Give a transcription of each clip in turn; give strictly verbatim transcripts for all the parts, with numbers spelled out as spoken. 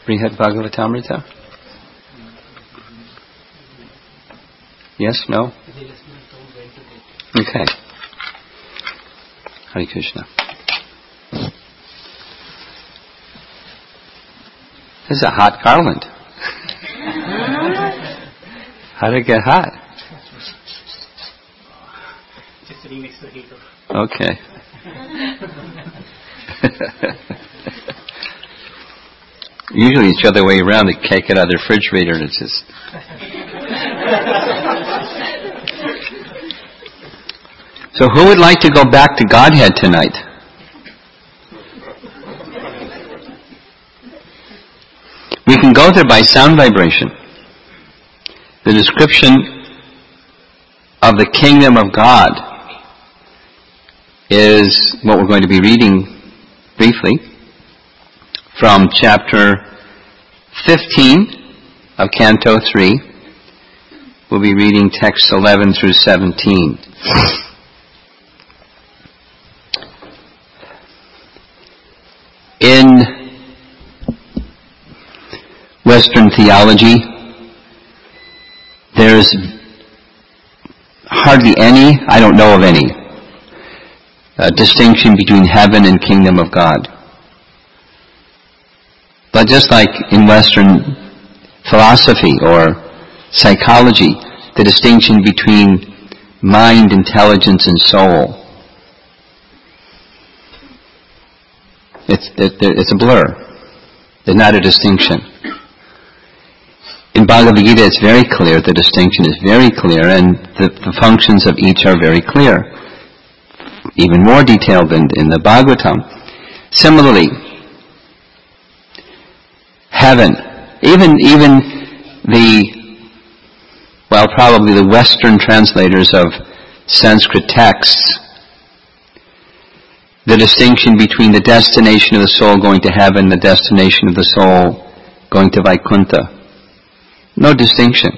Brihad Bhagavatamrita? Yes? No? Okay. Hare Krishna. This is a hot garland. How did it get hot? Just sitting next to the heater. Okay. Usually it's the other way around. They take it out of the refrigerator and it's just... So who would like to go back to Godhead tonight? We can go there by sound vibration. The description of the kingdom of God is what we're going to be reading briefly from chapter fifteen of Canto three. We'll be reading texts eleven through seventeen. In Western theology, there's hardly any, I don't know of any, uh, distinction between heaven and kingdom of God. But just like in Western philosophy or psychology, the distinction between mind, intelligence, and soul, it's, it, it's a blur. There's not a distinction. In Bhagavad Gita, it's very clear, the distinction is very clear, and the, the functions of each are very clear. Even more detailed than in the Bhagavatam. Similarly, heaven, even, even the, well, probably the Western translators of Sanskrit texts, the distinction between the destination of the soul going to heaven, the destination of the soul going to Vaikuntha. No distinction.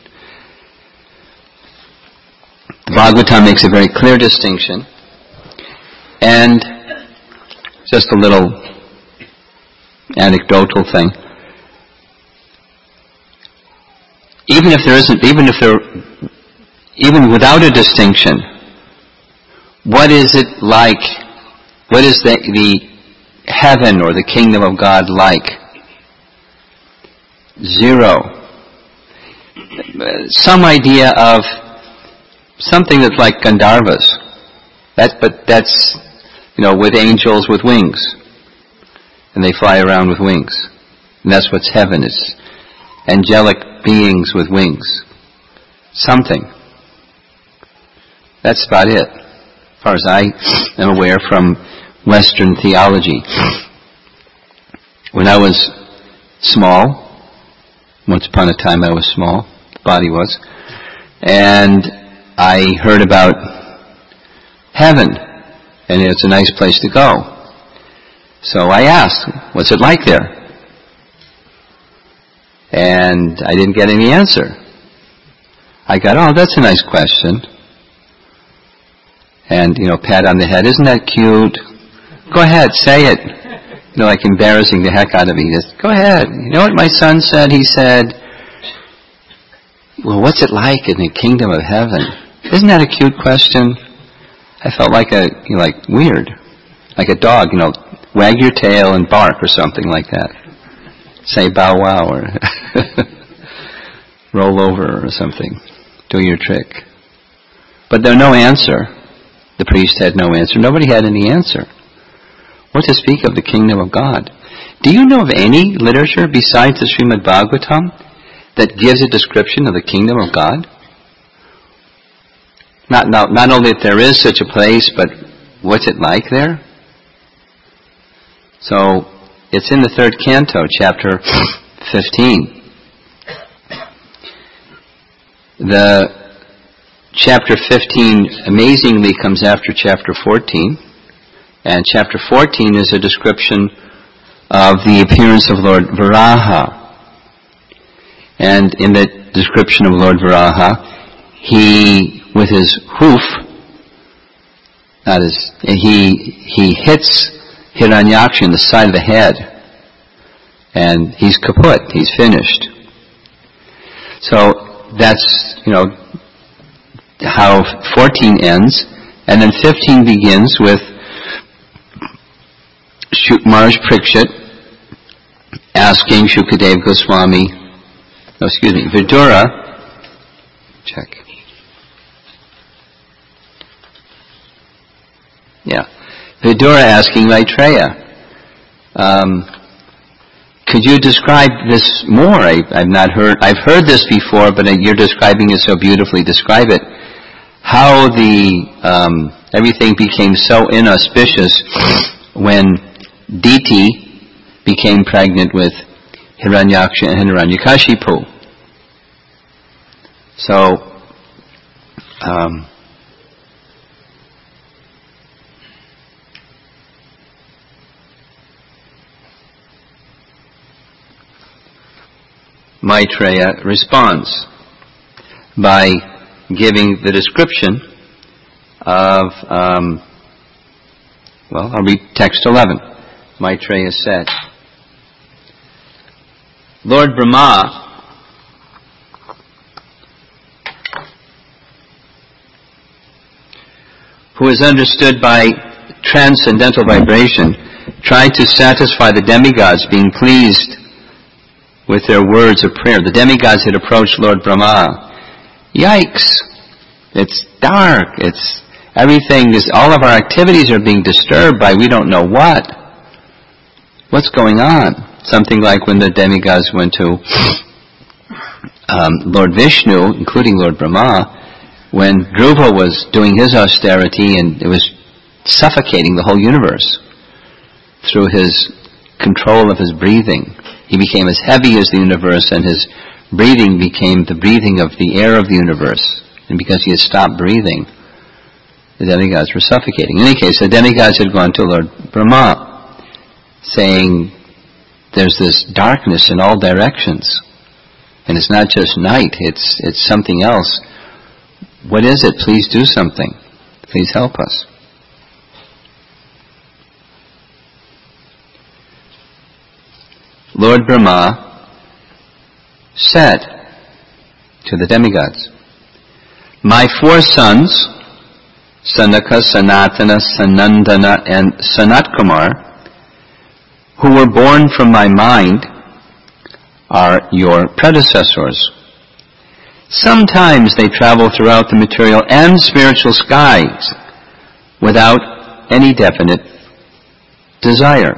The Bhagavatam makes a very clear distinction. And just a little anecdotal thing. Even if there isn't, even if there, even without a distinction, what is it like? What is the, the heaven or the kingdom of God like? Zero. Some idea of something that's like Gandharvas. That, but that's, you know, with angels with wings. And they fly around with wings. And that's what's heaven is. Angelic beings with wings. Something. That's about it, as far as I am aware from Western theology. When I was small, once upon a time I was small, the body was, and I heard about heaven, and it's a nice place to go. So I asked, what's it like there? And I didn't get any answer. I got, oh, that's a nice question. And, you know, pat on the head, isn't that cute? Go ahead, say it. You know, like embarrassing the heck out of me. Just, go ahead. You know what my son said? He said, well, what's it like in the kingdom of heaven? Isn't that a cute question? I felt like a, you know, like weird. Like a dog, you know, wag your tail and bark or something like that. Say bow wow or roll over or something. Do your trick. But there was no answer. The priest had no answer. Nobody had any answer. What to speak of the kingdom of God? Do you know of any literature besides the Srimad Bhagavatam that gives a description of the kingdom of God? Not, not, not only that there is such a place, but what's it like there? So, it's in the third canto, chapter fifteen. The chapter fifteen amazingly comes after chapter fourteen. And chapter fourteen is a description of the appearance of Lord Varaha. And in the description of Lord Varaha, he, with his hoof, not his, he, he hits Hiranyaksha in the side of the head. and he's kaput, he's finished. So that's, you know, how fourteen ends, and then fifteen begins with Maharaj Parikshit asking Shukadeva Goswami, no, excuse me, Vidura, check. Yeah. Vidura asking Maitreya, um, could you describe this more? I, I've not heard, I've heard this before, but you're describing it so beautifully. Describe it. How the, um, everything became so inauspicious when Diti became pregnant with Hiranyaksha and Hiranyakashipu. So, um, Maitreya responds by giving the description of, um, well, I'll read text eleven. Maitreya said, Lord Brahma who is understood by transcendental vibration tried to satisfy the demigods, being pleased with their words of prayer. The demigods had approached Lord Brahma. Yikes! It's dark. It's everything is, all of our activities are being disturbed by we don't know what. What's going on? Something like when the demigods went to um, Lord Vishnu, including Lord Brahma, when Dhruva was doing his austerity and it was suffocating the whole universe through his control of his breathing. He became as heavy as the universe, and his breathing became the breathing of the air of the universe. And because he had stopped breathing, the demigods were suffocating. In any case, the demigods had gone to Lord Brahma, saying, there's this darkness in all directions. And it's not just night, it's it's something else. What is it? Please do something. Please help us. Lord Brahma said to the demigods, my four sons, Sanaka, Sanatana, Sanandana, and Sanatkumar, who were born from my mind, are your predecessors. Sometimes they travel throughout the material and spiritual skies without any definite desire.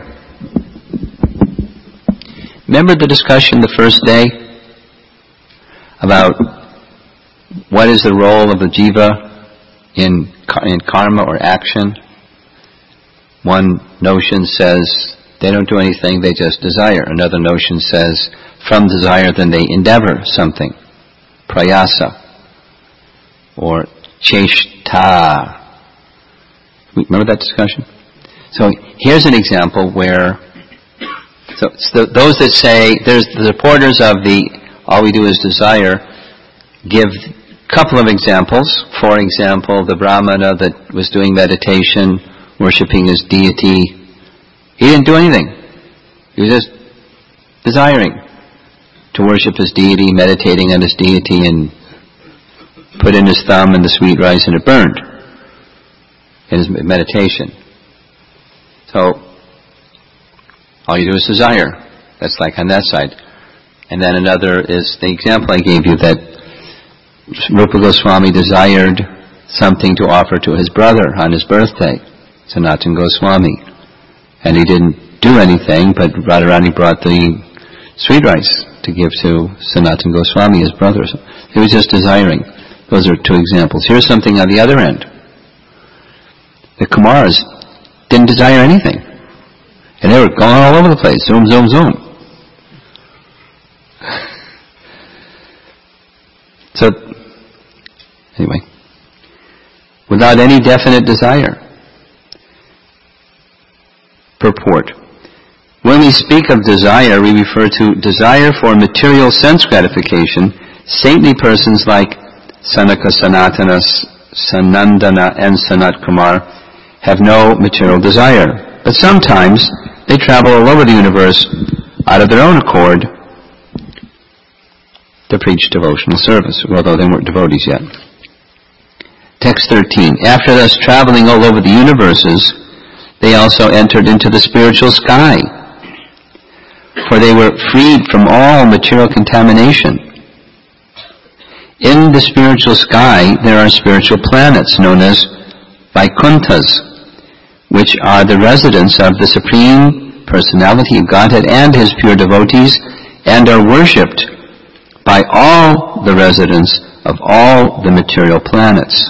Remember the discussion the first day about what is the role of the jiva in, in karma or action? One notion says they don't do anything, they just desire. Another notion says from desire then they endeavor something. Prayasa or cheshta. Remember that discussion? So here's an example where So, so those that say, there's the supporters of the all we do is desire, give a couple of examples. For example, the Brahmana that was doing meditation, worshipping his deity, he didn't do anything. He was just desiring to worship his deity, meditating on his deity, and put in his thumb in the sweet rice and it burned in his meditation. So, all you do is desire. That's like on that side. And then another is the example I gave you that Rupa Goswami desired something to offer to his brother on his birthday, Sanatana Goswami. And he didn't do anything, but Radharani brought the sweet rice to give to Sanatana Goswami, his brother. So he was just desiring. Those are two examples. Here's something on the other end. The Kumars didn't desire anything. And they were going all over the place. Zoom, zoom, zoom. So, anyway. Without any definite desire. Purport. When we speak of desire, we refer to desire for material sense gratification. Saintly persons like Sanaka, Sanatana, Sanandana, and Sanat Kumar have no material desire. But sometimes they travel all over the universe out of their own accord, to preach devotional service, although they weren't devotees yet. Text thirteen. After thus traveling all over the universes, they also entered into the spiritual sky, for they were freed from all material contamination. In the spiritual sky, there are spiritual planets known as Vaikunthas, which are the residence of the Supreme Personality of Godhead and His pure devotees, and are worshipped by all the residents of all the material planets.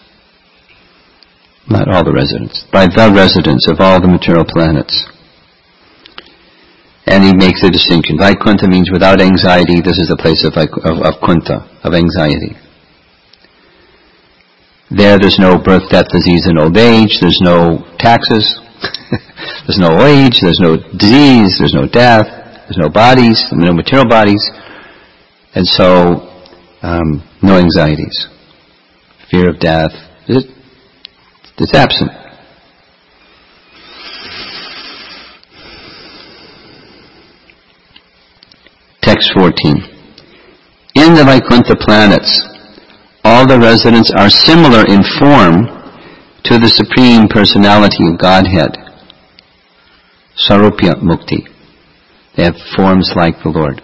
Not all the residents, by the residents of all the material planets. And he makes a distinction. Vaikuntha means without anxiety. This is the place of, of, of Kuntha, of anxiety. There, there's no birth, death, disease, and old age. There's no taxes. There's no age. There's no disease. There's no death. There's no bodies. No material bodies. And so, um, no anxieties. Fear of death. It, it's absent. Text fourteen. In the Vaikuntha planets, all the residents are similar in form to the Supreme Personality of Godhead, Sarupya Mukti. They have forms like the Lord.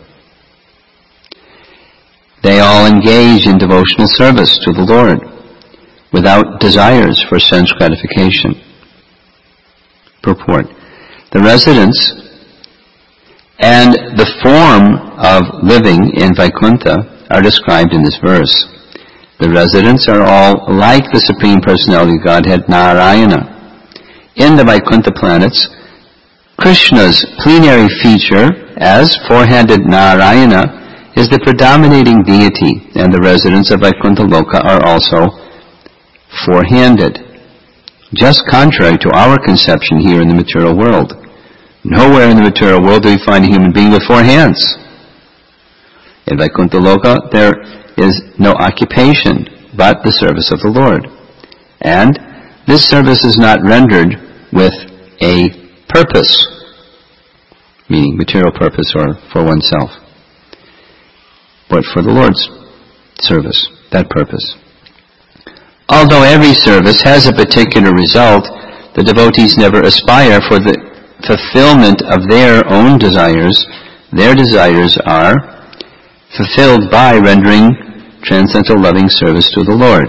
They all engage in devotional service to the Lord without desires for sense gratification. Purport. The residents and the form of living in Vaikuntha are described in this verse. The residents are all like the Supreme Personality of Godhead, Narayana. In the Vaikuntha planets, Krishna's plenary feature as four-handed Narayana is the predominating deity, and the residents of Vaikuntha Loka are also four-handed. Just contrary to our conception here in the material world. Nowhere in the material world do we find a human being with four hands. In Vaikuntha Loka, there is no occupation but the service of the Lord. And this service is not rendered with a purpose, meaning material purpose or for oneself, but for the Lord's service, that purpose. Although every service has a particular result, the devotees never aspire for the fulfillment of their own desires. Their desires are fulfilled by rendering transcendental loving service to the Lord.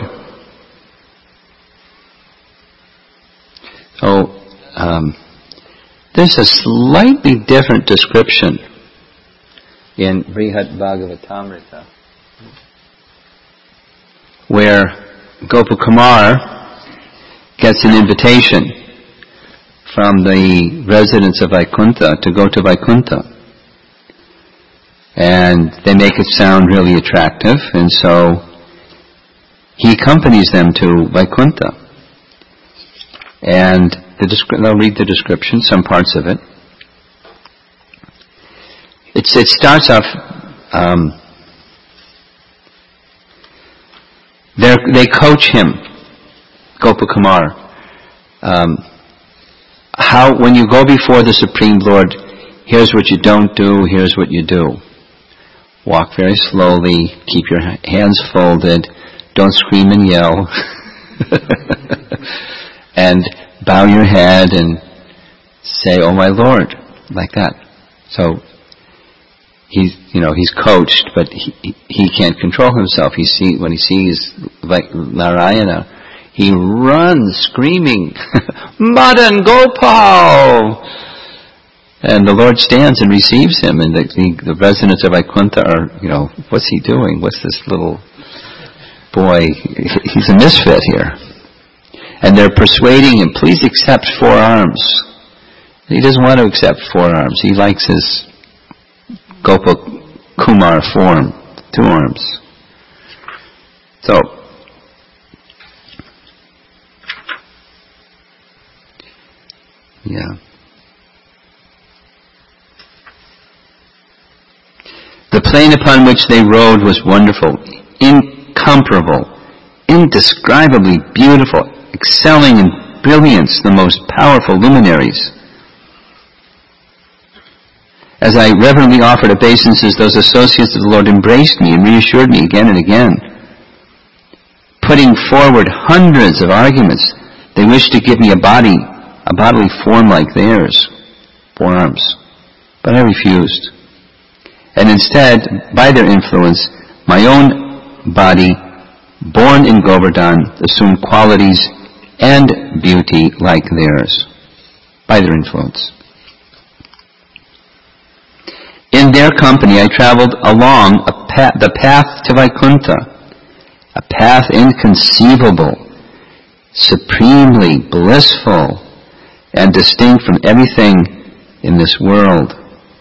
So, um, there's a slightly different description in Brihad Bhagavatamrita, where Gopakumar gets an invitation from the residents of Vaikuntha to go to Vaikuntha. And they make it sound really attractive, and so he accompanies them to Vaikuntha. And the descri- I'll read the description, some parts of it. It's, it starts off, um, they coach him, Gopakumar. Um, how, when you go before the Supreme Lord, here's what you don't do, here's what you do. Walk very slowly, keep your hands folded, don't scream and yell, and bow your head and say, "Oh my Lord," like that. So, he's, you know, he's coached, but he, he can't control himself. He see, when he sees like Narayana, he runs screaming, "Madan Gopal!" And the Lord stands and receives him, and the, the, the residents of Vaikuntha are, you know, what's he doing? What's this little boy? He's a misfit here. And they're persuading him, please accept four arms. He doesn't want to accept four arms. He likes his Gopakumar form, two arms. So, yeah. The plain upon which they rode was wonderful, incomparable, indescribably beautiful, excelling in brilliance the most powerful luminaries. As I reverently offered obeisances, those associates of the Lord embraced me and reassured me again and again, putting forward hundreds of arguments. They wished to give me a body, a bodily form like theirs, four arms, but I refused. And instead, by their influence, my own body, born in Govardhan, assumed qualities and beauty like theirs, by their influence. In their company, I traveled along a path, the path to Vaikuntha, a path inconceivable, supremely blissful, and distinct from everything in this world.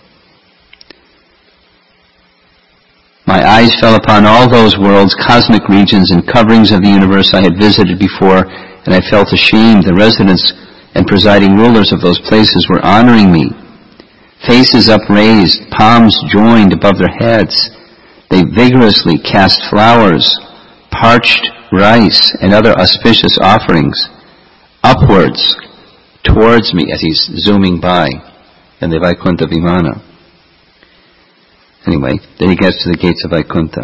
My eyes fell upon all those worlds, cosmic regions, and coverings of the universe I had visited before, and I felt ashamed. The residents and presiding rulers of those places were honoring me. Faces upraised, palms joined above their heads. They vigorously cast flowers, parched rice, and other auspicious offerings upwards towards me as he's zooming by in the Vaikuntha Vimana. Anyway, then he gets to the gates of Vaikuntha.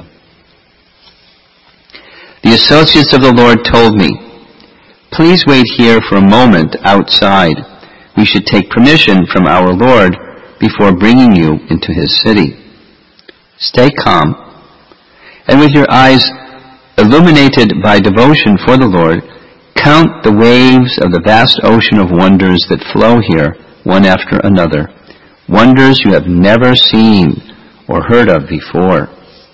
The associates of the Lord told me, "Please wait here for a moment outside. We should take permission from our Lord before bringing you into his city. Stay calm, and with your eyes illuminated by devotion for the Lord, count the waves of the vast ocean of wonders that flow here, one after another, wonders you have never seen or heard of before."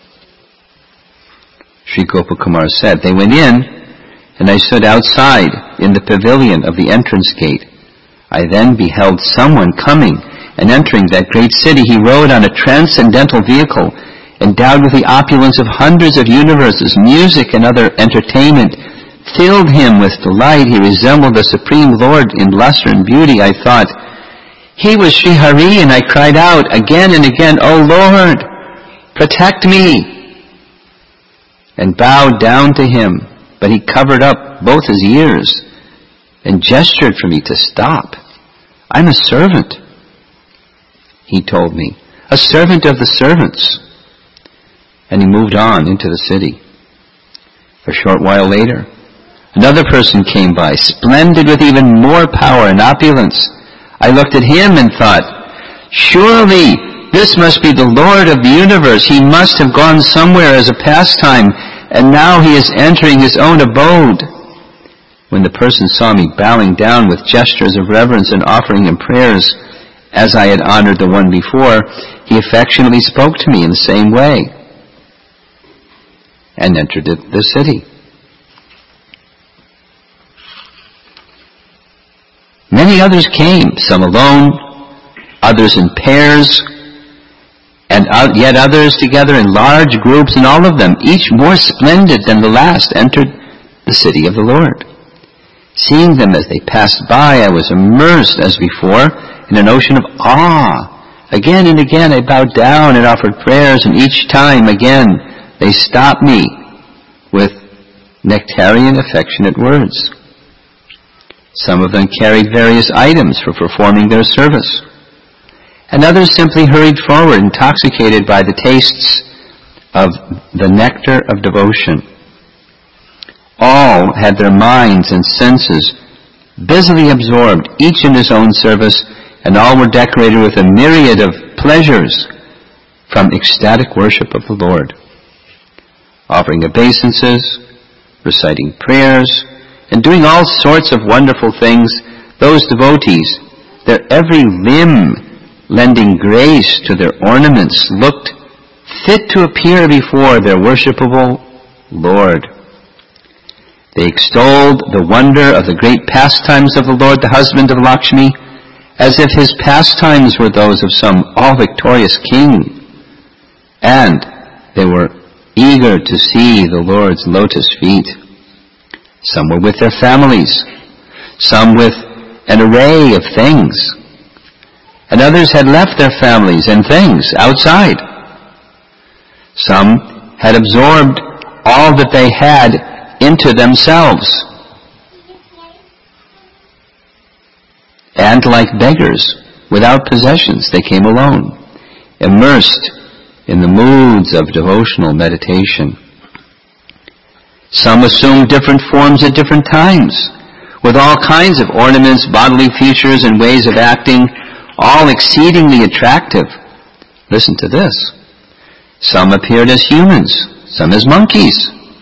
Sri Gopakumar said, "They went in, and I stood outside in the pavilion of the entrance gate. I then beheld someone coming and entering that great city. He rode on a transcendental vehicle, endowed with the opulence of hundreds of universes. Music and other entertainment filled him with delight. He resembled the Supreme Lord in luster and beauty. I thought, he was Sri Hari, and I cried out again and again, 'O Lord, protect me,' and bowed down to him. But he covered up both his ears and gestured for me to stop. 'I'm a servant,' he told me, 'a servant of the servants.' And he moved on into the city. A short while later, another person came by, splendid with even more power and opulence. I looked at him and thought, 'Surely this must be the Lord of the universe. He must have gone somewhere as a pastime, and now he is entering his own abode.' When the person saw me bowing down with gestures of reverence and offering him prayers, as I had honored the one before, he affectionately spoke to me in the same way and entered the city. Many others came, some alone, others in pairs, and yet others together in large groups, and all of them, each more splendid than the last, entered the city of the Lord. Seeing them as they passed by, I was immersed, as before, in an ocean of awe. Again and again I bowed down and offered prayers, and each time again they stopped me with nectarian, affectionate words. Some of them carried various items for performing their service, and others simply hurried forward, intoxicated by the tastes of the nectar of devotion. All had their minds and senses busily absorbed, each in his own service, and all were decorated with a myriad of pleasures from ecstatic worship of the Lord, offering obeisances, reciting prayers, and doing all sorts of wonderful things. Those devotees, their every limb lending grace to their ornaments, looked fit to appear before their worshipable Lord. They extolled the wonder of the great pastimes of the Lord, the husband of Lakshmi, as if his pastimes were those of some all-victorious king. And they were eager to see the Lord's lotus feet. Some were with their families, some with an array of things, and others had left their families and things outside. Some had absorbed all that they had into themselves, and like beggars without possessions, they came alone. immersed in the moods of devotional meditation. Some assume different forms at different times, with all kinds of ornaments, bodily features, and ways of acting, all exceedingly attractive. Listen to this. Some appeared as humans, some as monkeys,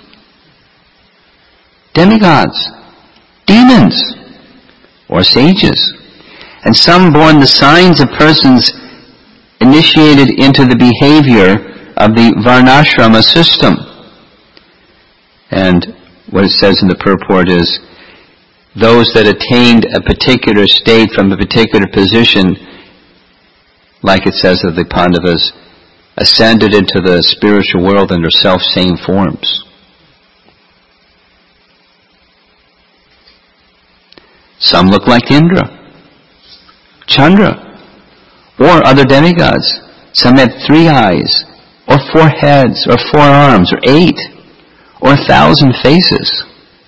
demigods, demons, or sages, and some borne the signs of persons initiated into the behavior of the Varnashrama system. And what it says in the purport is, those that attained a particular state from a particular position, like it says of the Pandavas, ascended into the spiritual world under self-same forms. Some look like Indra, Chandra, or other demigods. Some had three eyes, or four heads, or four arms, or eight, or a thousand faces.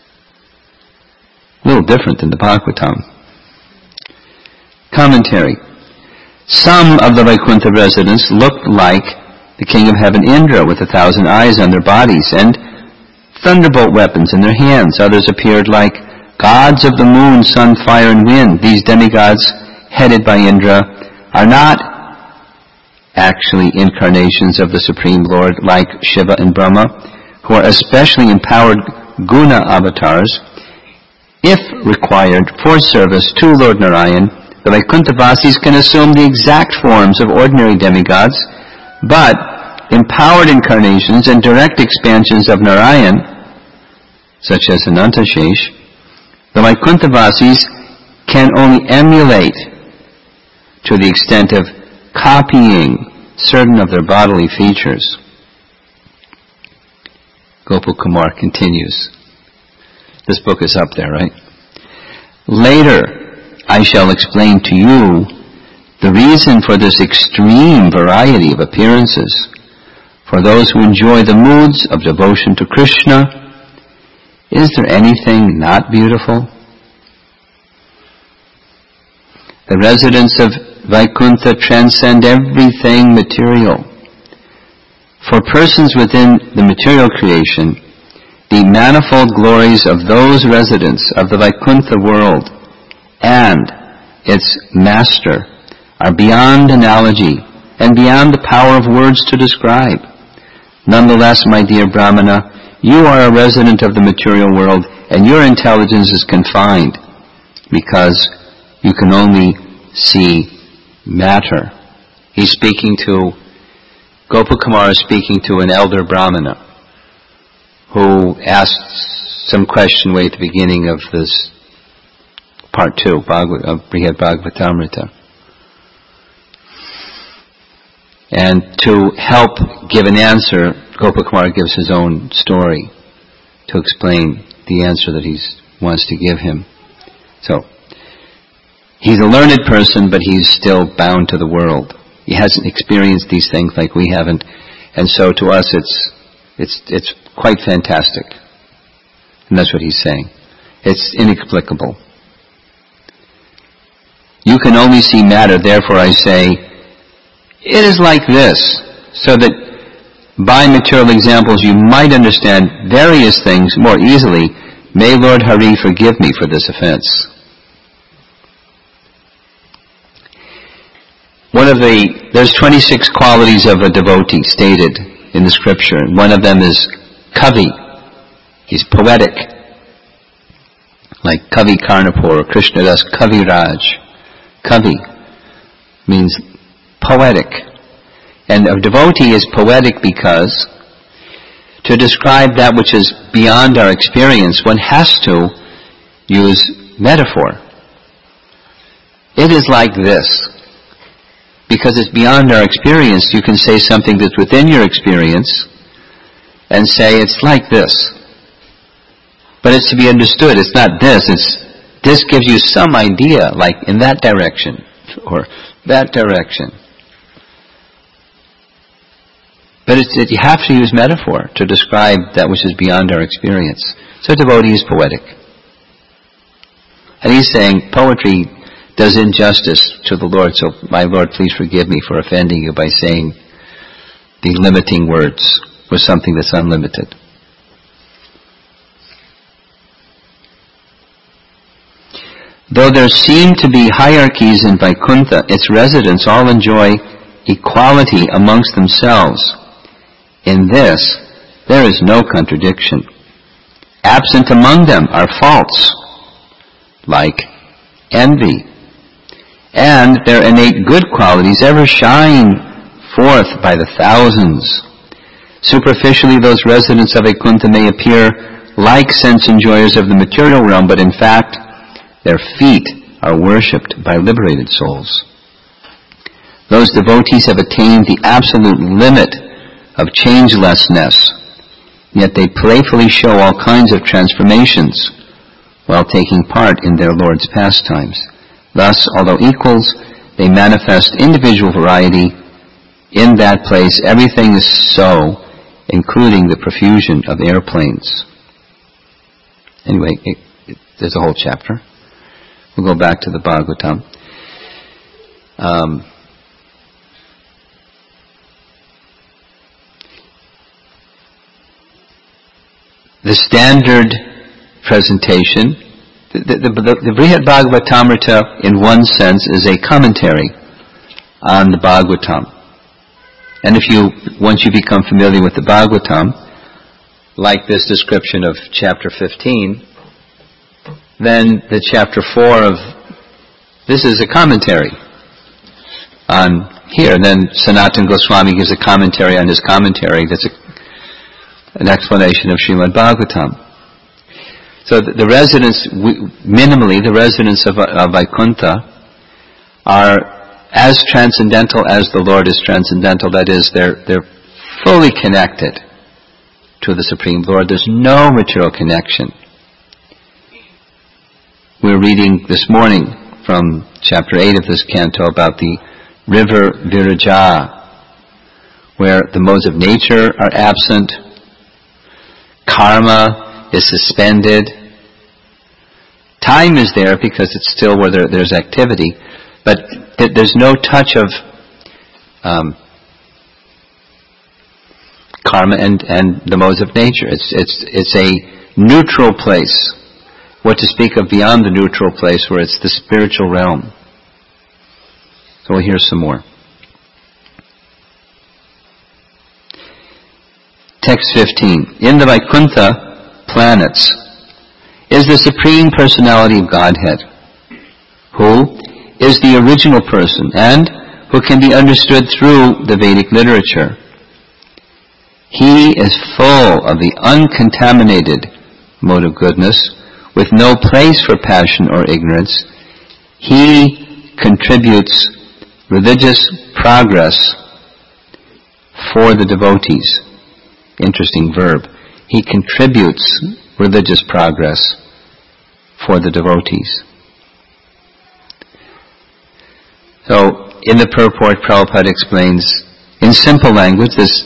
A little different than the Bhagavatam. Commentary. Some of the Vaikuntha residents looked like the king of heaven Indra, with a thousand eyes on their bodies and thunderbolt weapons in their hands. Others appeared like gods of the moon, sun, fire, and wind. These demigods, headed by Indra, are not actually incarnations of the Supreme Lord like Shiva and Brahma, who are especially empowered guna avatars. If required for service to Lord Narayan, the Vaikuntha-vasis can assume the exact forms of ordinary demigods, but empowered incarnations and direct expansions of Narayan, such as Anantashesh, the Vaikuntha-vasis can only emulate to the extent of copying certain of their bodily features. Gopal Kumar continues. This book is up there, right? Later, I shall explain to you the reason for this extreme variety of appearances. For those who enjoy the moods of devotion to Krishna, is there anything not beautiful? The residents of Vaikuntha transcend everything material. For persons within the material creation, the manifold glories of those residents of the Vaikuntha world and its master are beyond analogy and beyond the power of words to describe. Nonetheless, my dear Brahmana, you are a resident of the material world, and your intelligence is confined because you can only see matter. He's speaking to, Gopal Kumar is speaking to an elder Brahmana who asked some question way at the beginning of this part two Bhagavad, of Brihad Bhagavatamrita. And to help give an answer, Gopal Kumar gives his own story to explain the answer that he wants to give him. So, he's a learned person, but he's still bound to the world. He hasn't experienced these things like we haven't, and so to us it's it's it's quite fantastic. And that's what he's saying. It's inexplicable. You can only see matter, therefore I say, it is like this, so that by material examples you might understand various things more easily. May Lord Hari forgive me for this offense. One of the, there's twenty-six qualities of a devotee stated in the scripture. One of them is Kavi. He's poetic. Like Kavi Karnapur or Krishnadas Kaviraj. Kavi means poetic. And a devotee is poetic because to describe that which is beyond our experience, one has to use metaphor. It is like this. Because it's beyond our experience, you can say something that's within your experience and say it's like this. But it's to be understood. It's not this. It's this gives you some idea, like in that direction or that direction. But it's, it, you have to use metaphor to describe that which is beyond our experience. So devotee is poetic. And he's saying poetry does injustice to the Lord. So, my Lord, please forgive me for offending you by saying the limiting words or something that's unlimited. Though there seem to be hierarchies in Vaikuntha, its residents all enjoy equality amongst themselves. In this, there is no contradiction. Absent among them are faults, like envy, and their innate good qualities ever shine forth by the thousands. Superficially, those residents of Vaikuntha may appear like sense enjoyers of the material realm, but in fact, their feet are worshipped by liberated souls. Those devotees have attained the absolute limit of changelessness, yet they playfully show all kinds of transformations while taking part in their Lord's pastimes. Thus, although equals, they manifest individual variety. In that place, everything is so, including the profusion of airplanes. Anyway, it, it, there's a whole chapter. We'll go back to the Bhagavatam. Um, the standard presentation, the, the, the, the Brihad Bhagavatamrita, in one sense, is a commentary on the Bhagavatam. And if you, once you become familiar with the Bhagavatam, like this description of chapter fifteen, then the chapter four of, this is a commentary on here. And then Sanatana Goswami gives a commentary on his commentary that's a, an explanation of Srimad Bhagavatam. So the, the residents, minimally, the residents of, of Vaikuntha are as transcendental as the Lord is transcendental. That is, they're, they're fully connected to the Supreme Lord. There's no material connection. We're reading this morning from chapter eight of this canto about the river Viraja, where the modes of nature are absent, karma is suspended, time is there because it's still where there, there's activity, but th- there's no touch of um, karma and, and the modes of nature. It's, it's, it's a neutral place. What to speak of beyond the neutral place where it's the spiritual realm. So we'll hear some more. Text fifteen. In the Vaikuntha planets is the Supreme Personality of Godhead, who is the original person and who can be understood through the Vedic literature. He is full of the uncontaminated mode of goodness, with no place for passion or ignorance. He contributes religious progress for the devotees. Interesting verb. He contributes religious progress for the devotees. So, in the purport, Prabhupada explains in simple language this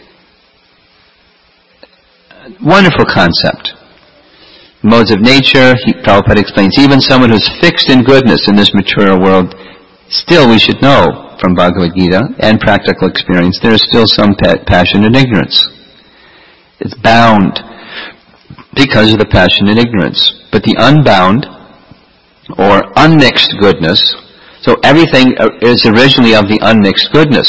wonderful concept. Modes of nature, he, Prabhupada explains, even someone who's fixed in goodness in this material world, still we should know from Bhagavad Gita and practical experience, there is still some pa- passion and ignorance. It's bound because of the passion and ignorance. But the unbound or unmixed goodness, so everything is originally of the unmixed goodness.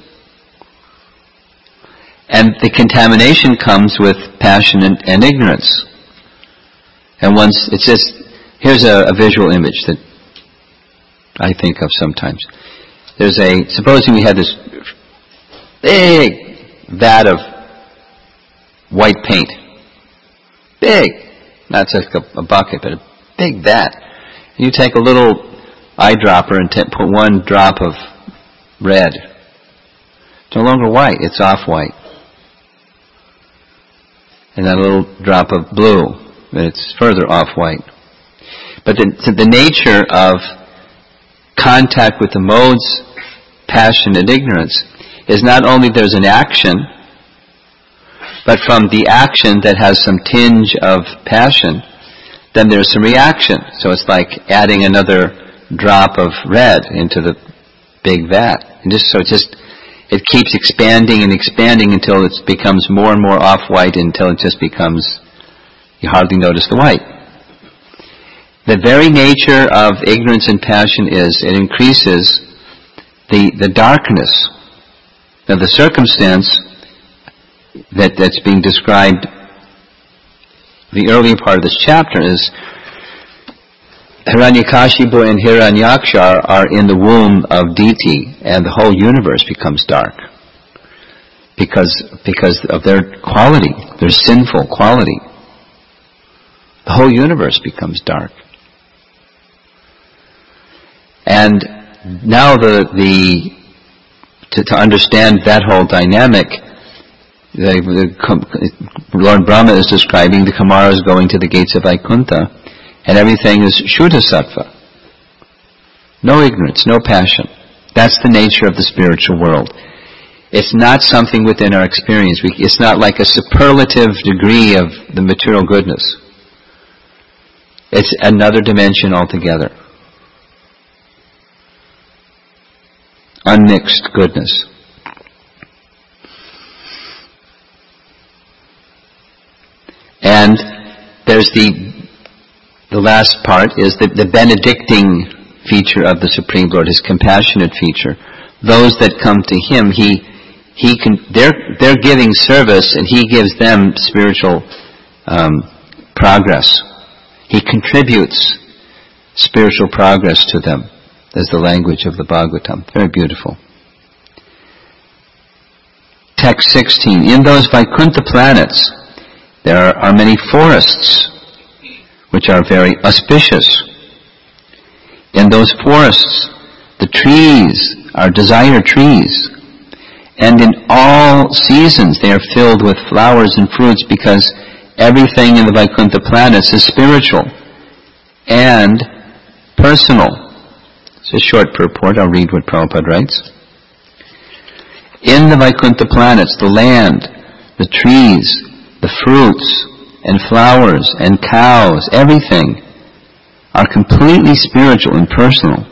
And the contamination comes with passion and, and ignorance. And once, it's just, here's a, a visual image that I think of sometimes. There's a, supposing we had this big vat of white paint. Big. Not just a, a bucket, but a big vat. You take a little eyedropper and t- put one drop of red. It's no longer white, it's off-white. And then a little drop of blue. It's further off-white. But the, the nature of contact with the modes, passion and ignorance, is not only there's an action, but from the action that has some tinge of passion, then there's some reaction. So it's like adding another drop of red into the big vat. And just so it just it keeps expanding and expanding until it becomes more and more off-white, until it just becomes, you hardly notice the white. The very nature of ignorance and passion is it increases the, the darkness. Now the circumstance that, that's being described, the earlier part of this chapter, is Hiranyakashipu and Hiranyaksha are in the womb of Diti, and the whole universe becomes dark because because of their quality, their sinful quality. The whole universe becomes dark. And now the the to, to understand that whole dynamic, the, the Lord Brahma is describing the Kamaras going to the gates of Vaikuntha. And everything is Shuddha Sattva. No ignorance, no passion. That's the nature of the spiritual world. It's not something within our experience. We, it's not like a superlative degree of the material goodness. It's another dimension altogether. Unmixed goodness. And there's the The last part is the, the benedicting feature of the Supreme Lord, his compassionate feature. Those that come to him, he he can they're they're giving service, and he gives them spiritual um, progress. He contributes spiritual progress to them. That's the language of the Bhagavatam. Very beautiful. Text sixteen. In those Vaikuntha planets, there are, are many forests, which are very auspicious. In those forests, the trees are desire trees, and in all seasons they are filled with flowers and fruits, because everything in the Vaikuntha planets is spiritual and personal. It's a short purport. I'll read what Prabhupada writes. In the Vaikuntha planets, the land, the trees, the fruits, and flowers, and cows, everything, are completely spiritual and personal.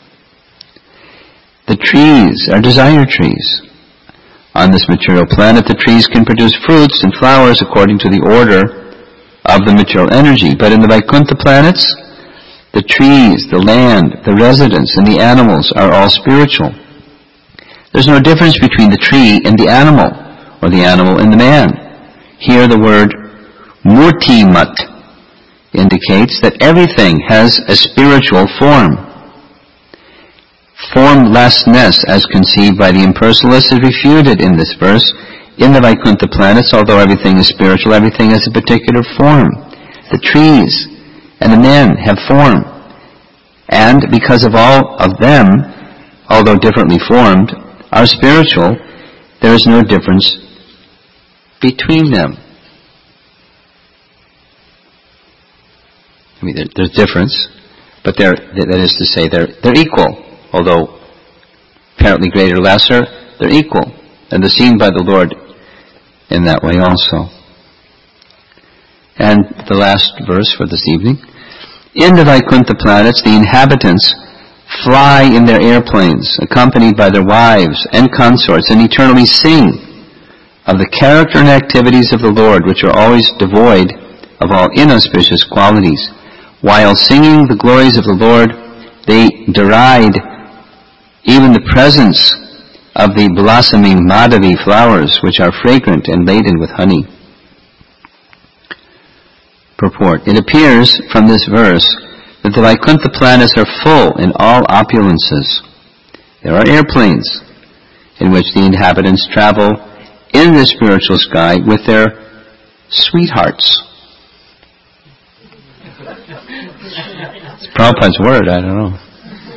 The trees are desire trees. On this material planet, the trees can produce fruits and flowers according to the order of the material energy. But in the Vaikuntha planets, the trees, the land, the residents, and the animals are all spiritual. There's no difference between the tree and the animal, or the animal and the man. Here the word Murtimat indicates that everything has a spiritual form. Formlessness, as conceived by the impersonalists, is refuted in this verse. In the Vaikuntha planets, although everything is spiritual, everything has a particular form. The trees and the men have form. And because of all of them, although differently formed, are spiritual, there is no difference between them. I mean, there, there's difference, but they're, that is to say, they're, they're equal. Although apparently greater, lesser, they're equal. And they're seen by the Lord in that way also. And the last verse for this evening. In the Vaikuntha planets, the inhabitants fly in their airplanes, accompanied by their wives and consorts, and eternally sing of the character and activities of the Lord, which are always devoid of all inauspicious qualities. While singing the glories of the Lord, they deride even the presence of the blossoming Madhavi flowers, which are fragrant and laden with honey. Purport. It appears from this verse that the Vaikuntha planets are full in all opulences. There are airplanes in which the inhabitants travel in the spiritual sky with their sweethearts. It's Prabhupada's word, I don't know.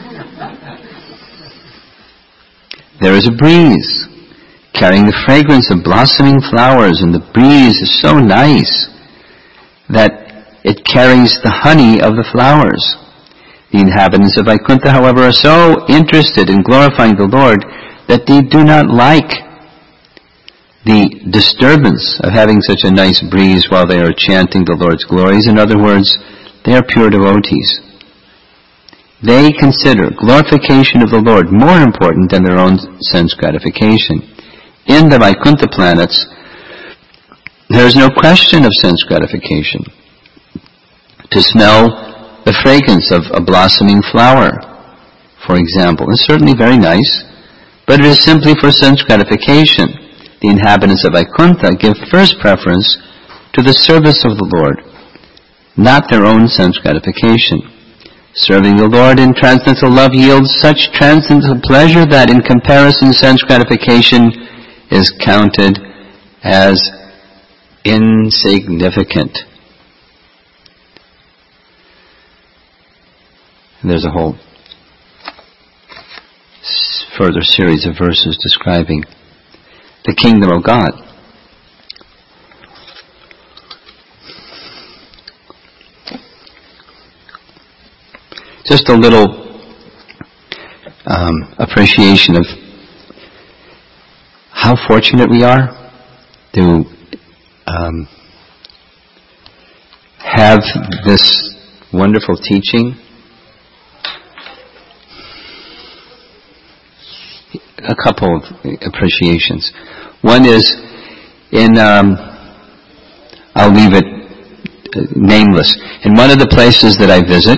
There is a breeze carrying the fragrance of blossoming flowers, and the breeze is so nice that it carries the honey of the flowers. The inhabitants of Vaikuntha, however, are so interested in glorifying the Lord that they do not like the disturbance of having such a nice breeze while they are chanting the Lord's glories. In other words, they are pure devotees. They consider glorification of the Lord more important than their own sense gratification. In the Vaikuntha planets, there is no question of sense gratification. To smell the fragrance of a blossoming flower, for example, is certainly very nice, but it is simply for sense gratification. The inhabitants of Vaikuntha give first preference to the service of the Lord, not their own sense gratification. Serving the Lord in transcendental love yields such transcendental pleasure that in comparison sense gratification is counted as insignificant. And there's a whole further series of verses describing the kingdom of God. Just a little um, appreciation of how fortunate we are to um, have this wonderful teaching. A couple of appreciations. One is in, um, I'll leave it uh, nameless. In one of the places that I visit,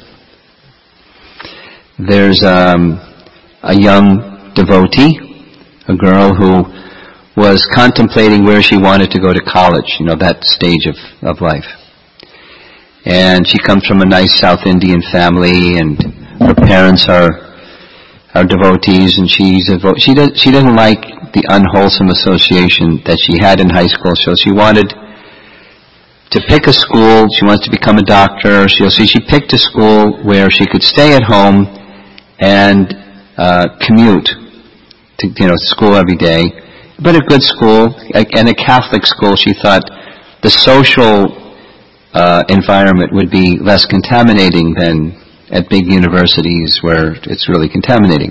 there's um, a young devotee, a girl who was contemplating where she wanted to go to college, you know, that stage of, of life. And she comes from a nice South Indian family, and her parents are are devotees, and she's a vo- she does she doesn't like the unwholesome association that she had in high school, so she wanted to pick a school. She wants to become a doctor. She so she picked a school where she could stay at home and uh, commute to you know school every day, but a good school and a Catholic school. She thought the social uh, environment would be less contaminating than at big universities where it's really contaminating.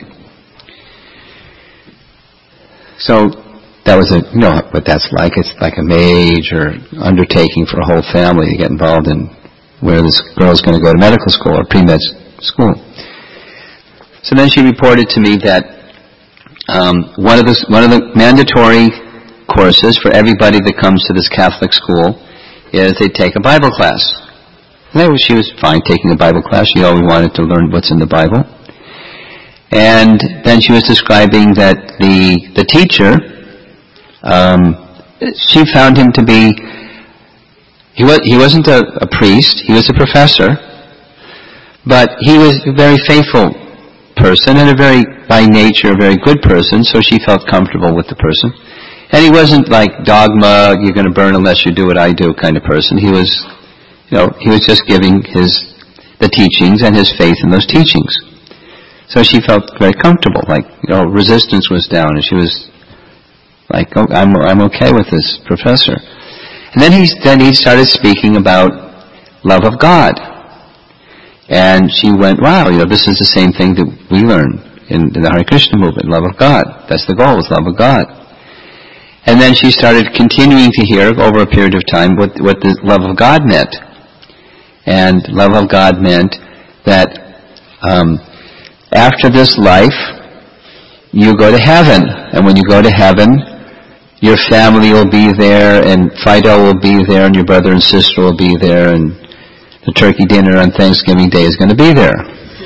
So that was a, you know what that's like. It's like a major undertaking for a whole family to get involved in where this girl's going to go to medical school or pre-med school. So then she reported to me that um, one of the one of the mandatory courses for everybody that comes to this Catholic school is they take a Bible class. And she was fine taking a Bible class. She always wanted to learn what's in the Bible. And then she was describing that the the teacher, um, she found him to be, he was he wasn't a, a priest, he was a professor, but he was a very faithful person and a very, by nature, a very good person, so she felt comfortable with the person. And he wasn't like dogma, you're going to burn unless you do what I do kind of person. He was, you know, he was just giving his, the teachings and his faith in those teachings. So she felt very comfortable, like, you know, resistance was down, and she was like, oh, I'm, I'm okay with this professor. And then he, then he started speaking about love of God. And she went, wow, you know, this is the same thing that we learn in, in the Hare Krishna movement, love of God. That's the goal, is love of God. And then she started continuing to hear over a period of time what, what the love of God meant. And love of God meant that um, after this life, you go to heaven. And when you go to heaven, your family will be there, and Fido will be there, and your brother and sister will be there, and the turkey dinner on Thanksgiving Day is going to be there.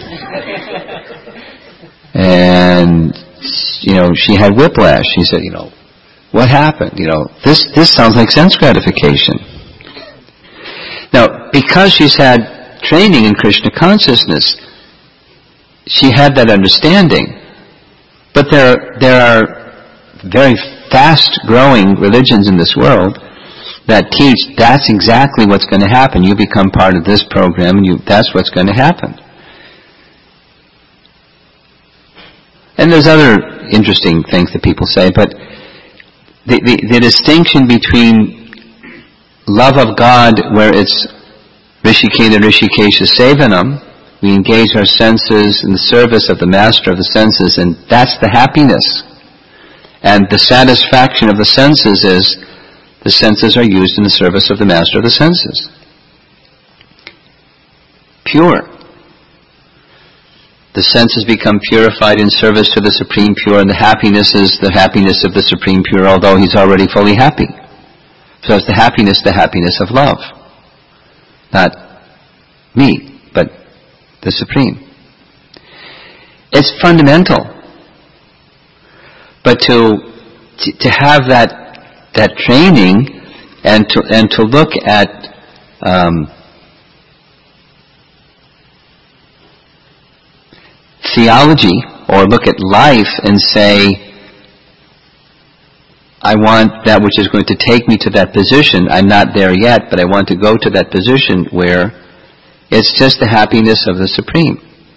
And, you know, she had whiplash. She said, you know, what happened? You know, this, this sounds like sense gratification. Now, because she's had training in Krishna consciousness, she had that understanding. But there, there are very fast-growing religions in this world that teach that's exactly what's going to happen. You become part of this program, and you, that's what's going to happen. And there's other interesting things that people say, but the, the, the distinction between love of God, where it's Rishiketa Rishikesha Sevanam, we engage our senses in the service of the master of the senses, and that's the happiness. And the satisfaction of the senses is the senses are used in the service of the master of the senses. Pure. The senses become purified in service to the Supreme Pure, and the happiness is the happiness of the Supreme Pure, although he's already fully happy. So it's the happiness, the happiness of love. Not me, but the Supreme. It's fundamental. But to to have that that training and to and to look at um, theology or look at life and say, I want that which is going to take me to that position. I'm not there yet, but I want to go to that position where it's just the happiness of the Supreme.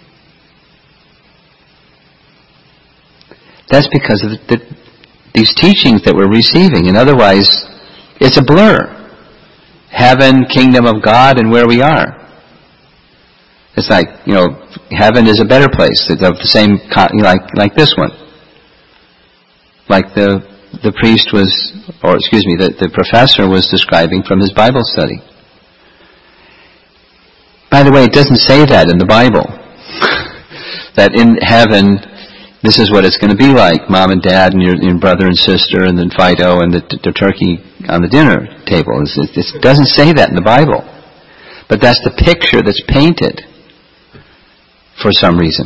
That's because of the, the, these teachings that we're receiving. And otherwise, it's a blur. Heaven, kingdom of God, and where we are. It's like, you know, heaven is a better place. It's of the same, like like this one. Like the the priest was, or excuse me, the, the professor was describing from his Bible study. By the way, it doesn't say that in the Bible. That in heaven, this is what it's going to be like. Mom and dad and your, your brother and sister and then Fido and the, the turkey on the dinner table. It's, it doesn't say that in the Bible. But that's the picture that's painted for some reason.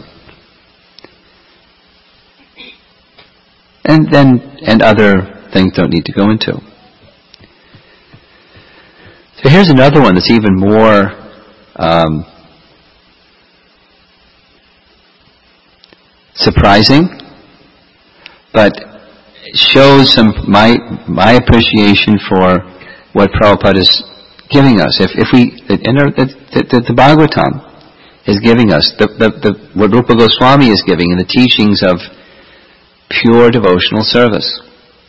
And then, and other things don't need to go into. So here's another one that's even more um, surprising, but shows some my my appreciation for what Prabhupada is giving us. If if we in our, the, the, the Bhagavatam is giving us the, the the what Rupa Goswami is giving in the teachings of pure devotional service,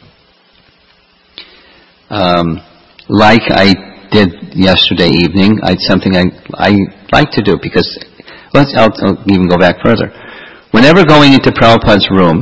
um, like I did yesterday evening. I something I I like to do because let's I'll, I'll even go back further. Whenever going into Prabhupada's room,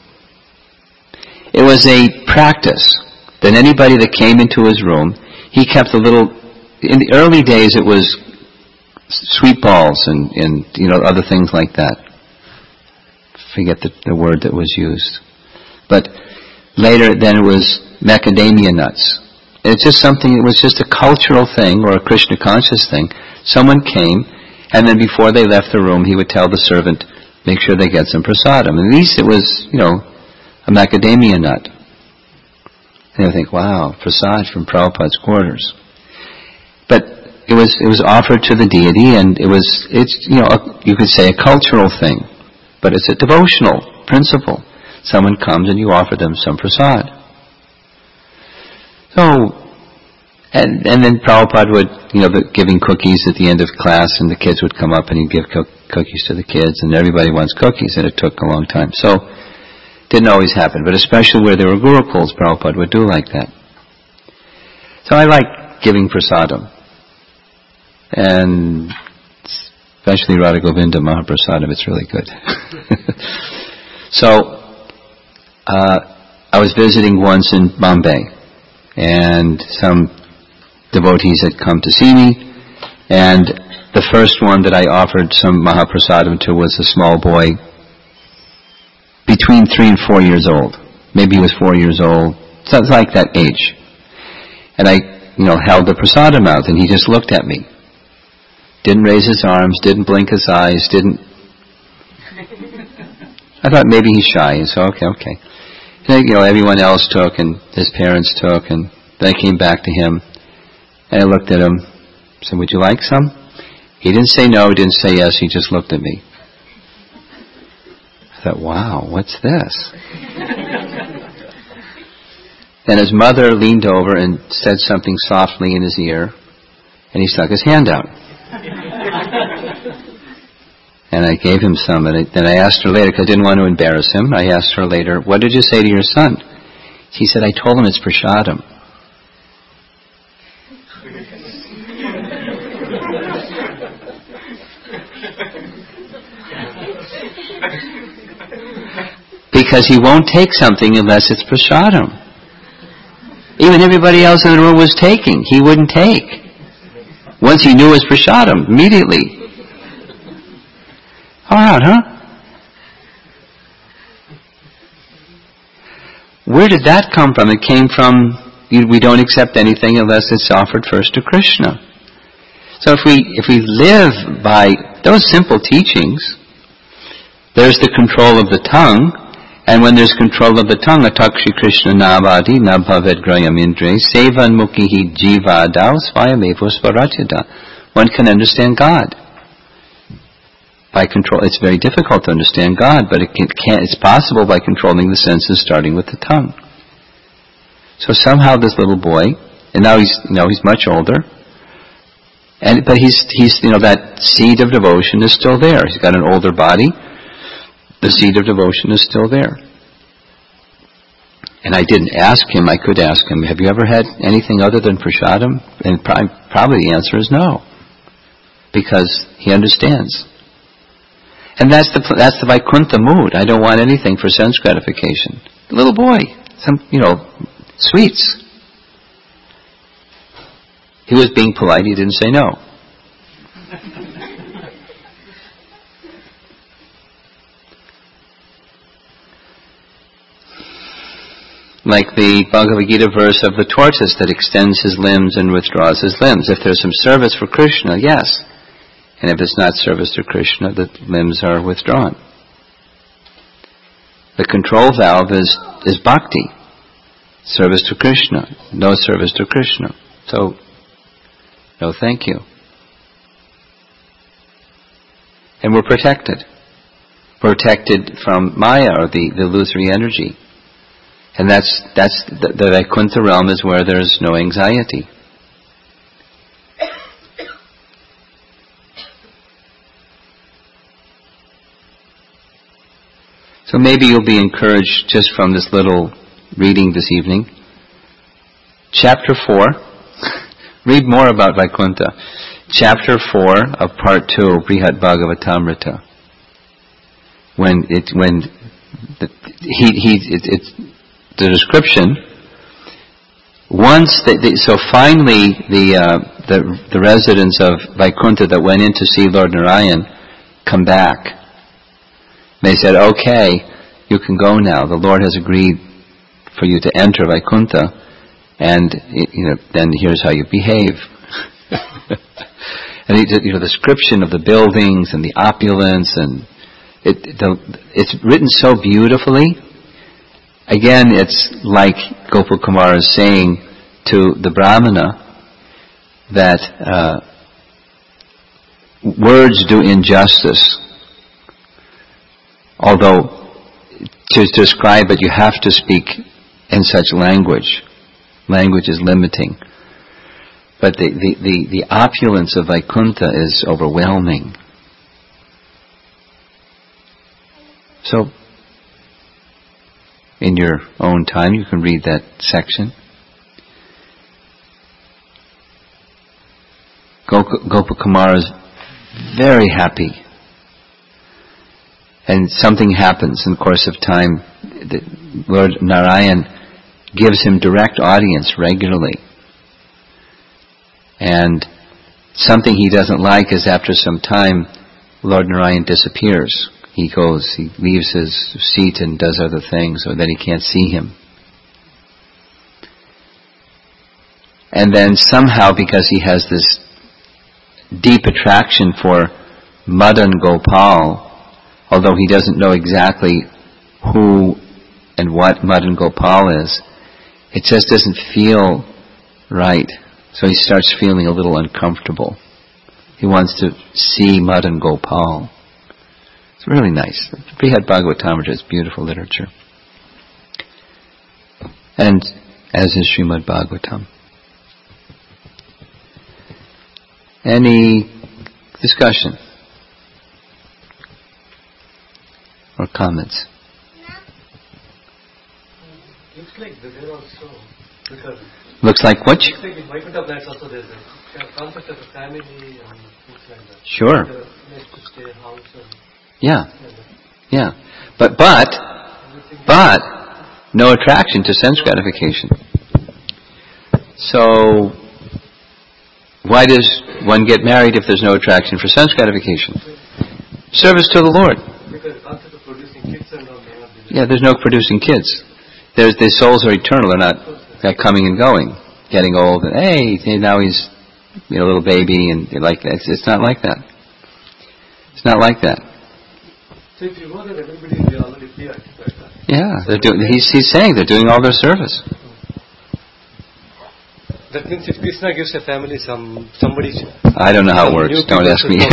it was a practice that anybody that came into his room, he kept a little, in the early days it was sweet balls and, and you know, other things like that. Forget the, the word that was used. But later then it was macadamia nuts. It's just something, it was just a cultural thing or a Krishna conscious thing. Someone came, and then before they left the room, he would tell the servant, make sure they get some prasadam. At least it was, you know, a macadamia nut. And I think, wow, prasad from Prabhupada's quarters. But it was it was offered to the deity, and it was it's you know a, you could say a cultural thing, but it's a devotional principle. Someone comes and you offer them some prasad. So, and and then Prabhupada would you know the, giving cookies at the end of class, and the kids would come up and he'd give co- cookies to the kids, and everybody wants cookies, and it took a long time. So. Didn't always happen, but especially where there were gurukuls, Prabhupada would do like that. So I like giving prasadam. And especially Radha Govinda Mahaprasadam, it's really good. So, uh, I was visiting once in Bombay, and some devotees had come to see me, and the first one that I offered some Mahaprasadam to was a small boy, between three and four years old. Maybe he was four years old. So it's like that age. And I, you know, held the prasadam out, and he just looked at me. Didn't raise his arms, didn't blink his eyes, didn't... I thought maybe he's shy, and so, okay, okay. And then, you know, everyone else took, and his parents took, and then I came back to him, and I looked at him, said, would you like some? He didn't say no, he didn't say yes, he just looked at me. I thought, wow, what's this? Then his mother leaned over and said something softly in his ear, and he stuck his hand out. And I gave him some, and I, then I asked her later, because I didn't want to embarrass him, I asked her later, what did you say to your son? She said, I told him it's prasadam. Because he won't take something unless it's prasadam. Even everybody else in the room was taking. He wouldn't take. Once he knew it was prasadam, immediately. All right, huh? Where did that come from? It came from, we don't accept anything unless it's offered first to Krishna. So if we if we live by those simple teachings, there's the control of the tongue, and when there's control of the tongue, atakshi Krishna navadi nabhaved grayam indre sevan mukhihi jivadav svayamevo svaratyada. One can understand God by control. It's very difficult to understand God, but it can, can, it's possible by controlling the senses, starting with the tongue. So somehow this little boy, and now he's you know he's much older. And, but he's, he's, you know, that seed of devotion is still there. He's got an older body. The seed of devotion is still there. And I didn't ask him, I could ask him, have you ever had anything other than prasadam? And pro- probably the answer is no. Because he understands. And that's the, that's the Vaikuntha mood. I don't want anything for sense gratification. The little boy, some, you know, sweets. He was being polite, he didn't say no. Like the Bhagavad Gita verse of the tortoise that extends his limbs and withdraws his limbs. If there's some service for Krishna, yes. And if it's not service to Krishna, the limbs are withdrawn. The control valve is, is bhakti. Service to Krishna. No service to Krishna. So, no thank you. And we're protected. Protected from Maya, or the, the illusory energy. And that's, that's the, the Vaikuntha realm is where there's no anxiety. So maybe you'll be encouraged just from this little reading this evening. Chapter four. Read more about Vaikuntha. Chapter four of part two of Brihat Bhagavatamrita. When it when the, he he it, it's the description. Once they, they, so finally the uh, the the residents of Vaikuntha that went in to see Lord Narayan come back. They said, "Okay, you can go now. The Lord has agreed for you to enter Vaikuntha, and you know then here's how you behave." And he did, you know, the description of the buildings and the opulence, and it, the, it's written so beautifully. Again, it's like Gopal Kumar is saying to the Brahmana that uh, words do injustice. Although to describe it, you have to speak in such language. Language is limiting. But the, the, the, the opulence of Vaikuntha is overwhelming. So, in your own time, you can read that section. Gopakumara is very happy. And something happens in the course of time. Lord Narayan gives him direct audience regularly. And something he doesn't like is after some time, Lord Narayan disappears. He goes, he leaves his seat and does other things, or then he can't see him. And then somehow, because he has this deep attraction for Madan Gopal, although he doesn't know exactly who and what Madan Gopal is, it just doesn't feel right. So he starts feeling a little uncomfortable. He wants to see Madan Gopal. It's really nice. Brihat Bhagavatamrita is beautiful literature. And as is Srimad Bhagavatam. Any discussion? Or comments? Looks like there also, because looks like what? Looks like in Vaikuntha plants also there's a concept of a family and things like that. Sure. The place to stay, house and yeah, yeah. But but but no attraction to sense gratification. So why does one get married if there's no attraction for sense gratification? Service to the Lord. Because the concept of producing kids and all may not be there. Yeah, there's no producing kids. There's, their souls are eternal. They're not, not coming and going, getting old. And hey, now he's you know, a little baby, and like that. It's, it's not like that. It's not like that. So if you know that everybody is already preoccupied. Yeah, they're doing. He's, he's saying they're doing all their service. That means if Krishna gives a family some somebody. I don't know how it works. Don't ask me.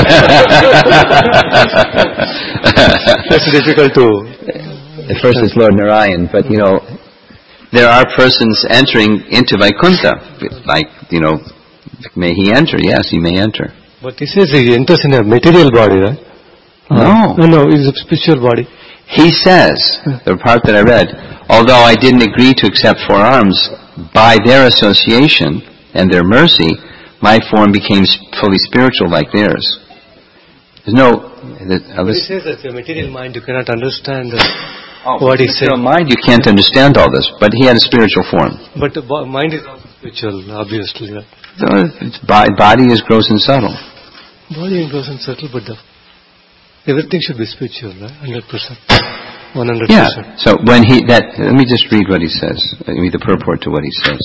It's difficult to. At first it's Lord Narayan, but you know, there are persons entering into Vaikuntha. Like, you know, may he enter? Yes, he may enter. But he says he enters in a material body, right? No. No, no, it's a spiritual body. He says, the part that I read, although I didn't agree to accept four arms, by their association and their mercy, my form became fully spiritual like theirs. There's no... Uh, he says that the material mind, you cannot understand uh, oh, what he said. Material mind, you can't understand all this, but he had a spiritual form. But the bo- mind is also spiritual, obviously. Right? So its body is gross and subtle. Body is gross and subtle, but the, everything should be spiritual, right? one hundred percent. one hundred percent. Yeah. So when he that let me just read what he says. Let me read the purport to what he says.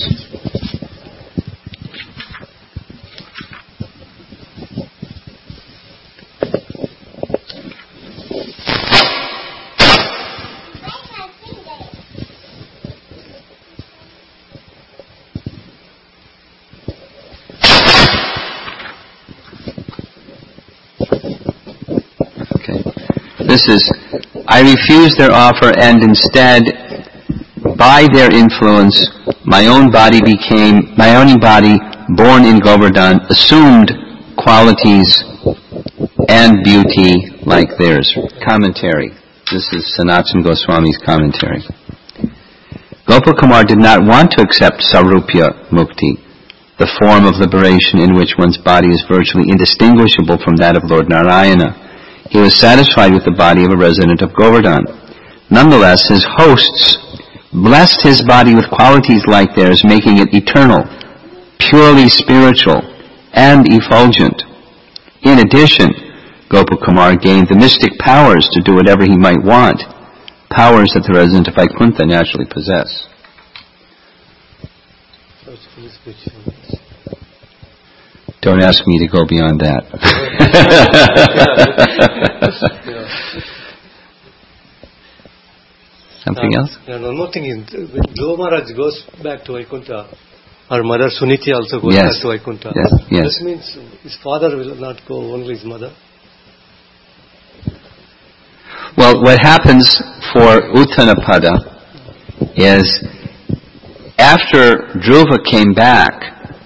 This is, I refused their offer, and instead, by their influence, my own body became, my own body, born in Govardhan, assumed qualities and beauty like theirs. Commentary. This is Sanatana Goswami's commentary. Gopakumar did not want to accept Sarupya Mukti, the form of liberation in which one's body is virtually indistinguishable from that of Lord Narayana. He was satisfied with the body of a resident of Govardhan. Nonetheless, his hosts blessed his body with qualities like theirs, making it eternal, purely spiritual, and effulgent. In addition, Gopakumar gained the mystic powers to do whatever he might want, powers that the resident of Vaikuntha naturally possess. Don't ask me to go beyond that. Something else? Yeah, one more thing is, when Dhruva Maharaj goes back to Vaikuntha, her mother Suniti also goes yes. back to Vaikuntha. Yes. Yes. This means his father will not go, only his mother. Well, what happens for Uttanapada is, after Dhruva came back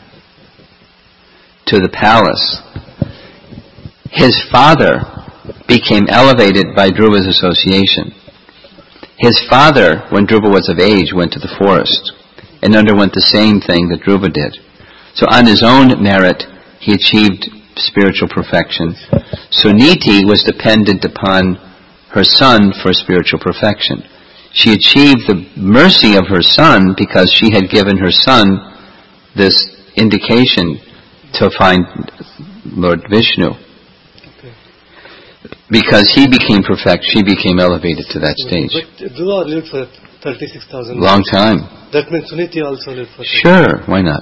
to the palace, his father became elevated by Dhruva's association. His father, when Dhruva was of age, went to the forest and underwent the same thing that Dhruva did. So on his own merit, he achieved spiritual perfection. Suniti was dependent upon her son for spiritual perfection. She achieved the mercy of her son because she had given her son this indication to find Lord Vishnu. Okay. Because he became perfect, she became elevated to that stage. But Dhruva lived for thirty-six thousand Long time. That means Suniti also lived for Sure, why not?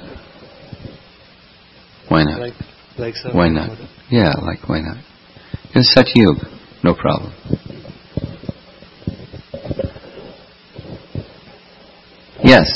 Why not? Like, like why not? Mother. Yeah, like why not? It's Satyug, no problem. Yes.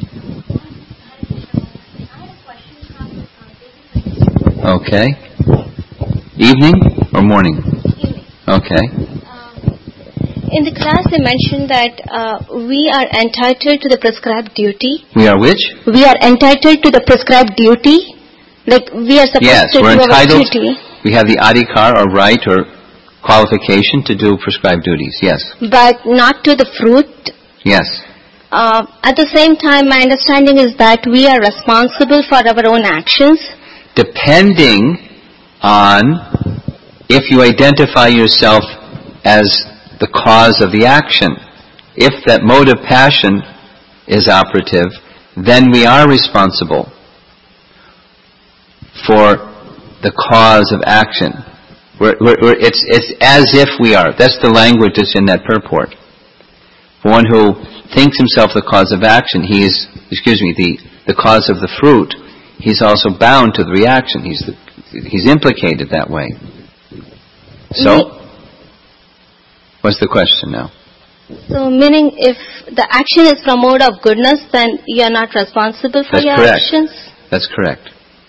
Okay. Evening or morning? Evening. Okay. Um, in the class they mentioned that uh, we are entitled to the prescribed duty. We are which? We are entitled to the prescribed duty. Like we are supposed yes, to we're do entitled, our duty. We have the adhikar or right or qualification to do prescribed duties, yes. But not to the fruit. Yes. Uh, at the same time, my understanding is that we are responsible for our own actions. Depending on if you identify yourself as the cause of the action. If that mode of passion is operative, then we are responsible for the cause of action. We're, we're, we're, it's, it's as if we are. That's the language that's in that purport. For one who thinks himself the cause of action, he is, excuse me, the, the cause of the fruit, he's also bound to the reaction. He's, the, he's implicated that way. So, what's the question now? So, meaning if the action is from mode of goodness, then you are not responsible for That's your correct. actions? That's correct.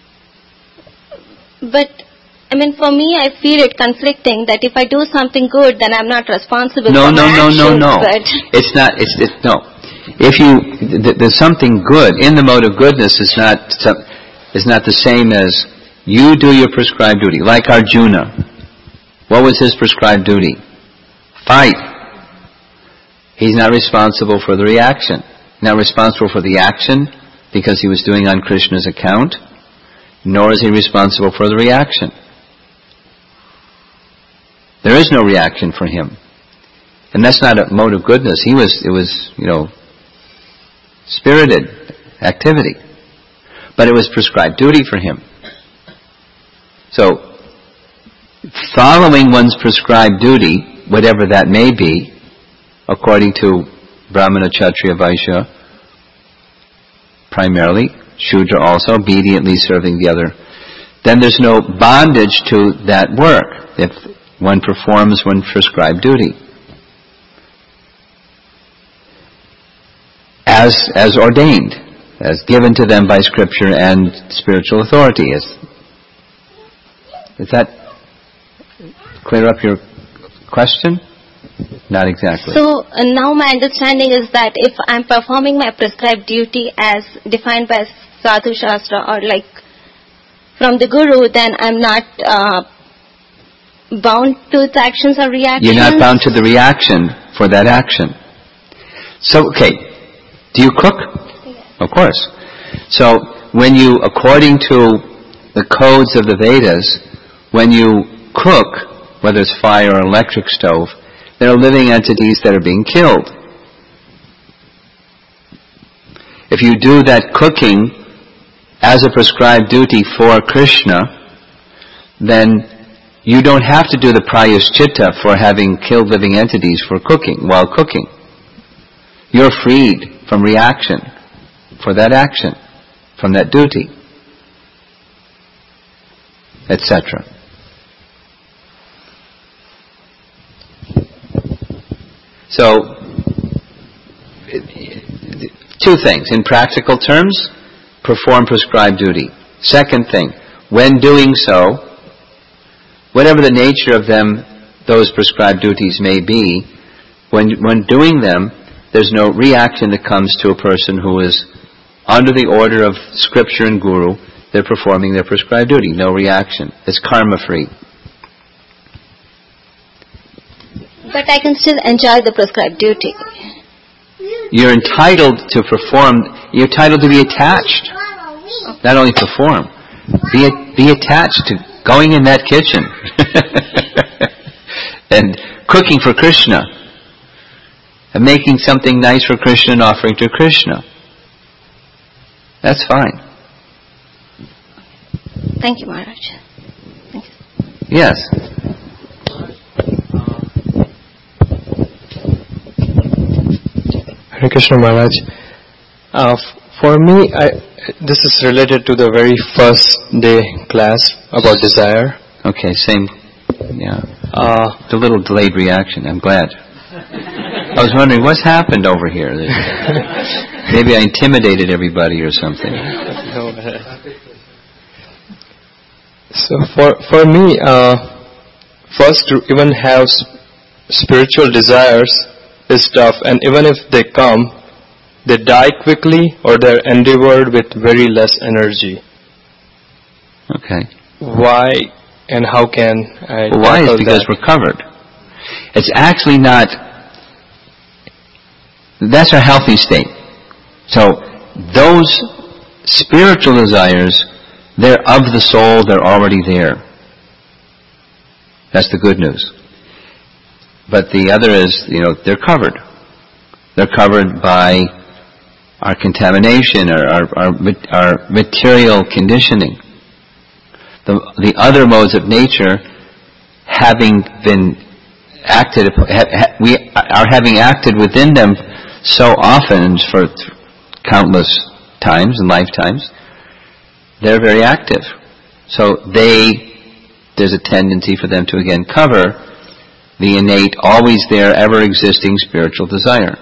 But, I mean, for me, I feel it conflicting that if I do something good, then I'm not responsible No, for no, my no, actions. no, no, no. But It's not, it's, it's, no. If you, th- there's something good, in the mode of goodness is not, is not the same as you do your prescribed duty. Like Arjuna. What was his prescribed duty? Fight. He's not responsible for the reaction. Not responsible for the action because he was doing on Krishna's account, nor is he responsible for the reaction. There is no reaction for him. And that's not a mode of goodness. He was, it was, you know, spirited activity. But it was prescribed duty for him. So, following one's prescribed duty, whatever that may be, according to Brahmana, Kshatriya, Vaishya, primarily, Shudra also, obediently serving the other, then there's no bondage to that work if one performs one's prescribed duty. As, as ordained, as given to them by Scripture and spiritual authority. Is, does that clear up your question? Not exactly. So uh, now my understanding is that if I'm performing my prescribed duty as defined by Sadhu Shastra or like from the Guru, then I'm not uh, bound to the actions or reactions? You're not bound to the reaction for that action. So, okay, do you cook? Yes. Of course. So, when you, according to the codes of the Vedas, when you cook, whether it's fire or electric stove, there are living entities that are being killed. If you do that cooking as a prescribed duty for Krishna, then you don't have to do the prayaschitta for having killed living entities for cooking, while cooking. You're freed from reaction for that action, from that duty, et cetera. So, two things. In practical terms, perform prescribed duty. Second thing, when doing so, whatever the nature of them, those prescribed duties may be, when when doing them, there's no reaction that comes to a person who is under the order of Scripture and Guru. They're performing their prescribed duty. No reaction. It's karma-free. But I can still enjoy the prescribed duty. You're entitled to perform, you're entitled to be attached. Not only perform, be be attached to going in that kitchen and cooking for Krishna and making something nice for Krishna and offering to Krishna. That's fine. Thank you, Maharaj. Thank you. Yes. Hare Krishna Maharaj. Uh, f- for me, I, this is related to the very first day class about desire. Okay, same. Yeah. Uh, The little delayed reaction. I'm glad. I was wondering what's happened over here. Maybe I intimidated everybody or something. so for for me, uh, first to even have s- spiritual desires is tough, and even if they come, they die quickly or they're endeavored with very less energy. Okay. Why and how can I Well, why is tackle because that? we're covered. It's actually not. That's a healthy state. So those spiritual desires, they're of the soul. They're already there. That's the good news. But the other is, you know, they're covered. They're covered by our contamination, our our, our, our material conditioning. The, the other modes of nature having been acted, we are having acted within them so often for countless times and lifetimes, they're very active. So they, there's a tendency for them to again cover the innate, always there, ever existing spiritual desire.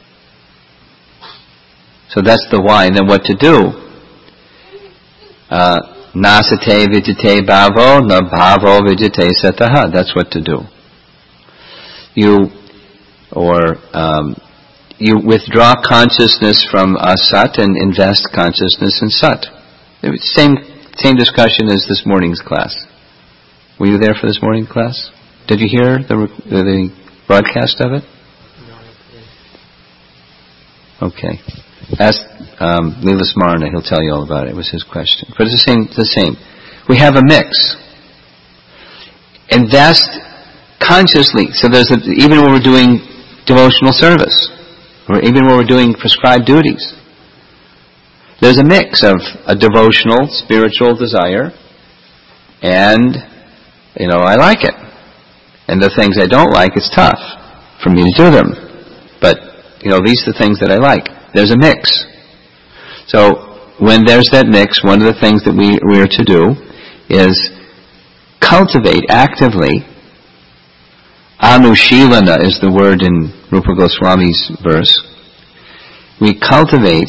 So that's the why. And then what to do? Uh, Nasate vijite bhavo, na bhavo vijite sataha. That's what to do. You, or um, you withdraw consciousness from asat and invest consciousness in sat. Same same discussion as this morning's class. Were you there for this morning's class? Did you hear the the broadcast of it? Okay. Ask um, Leela Smarna, he'll tell you all about it. It was his question. But it's the same. It's the same. We have a mix. Invest consciously. So there's a, even when we're doing devotional service, or even when we're doing prescribed duties, there's a mix of a devotional, spiritual desire, and, you know, I like it. And the things I don't like, it's tough for me to do them. But, you know, these are the things that I like. There's a mix. So, when there's that mix, one of the things that we, we are to do is cultivate actively. Anushilana is the word in Rupa Goswami's verse. We cultivate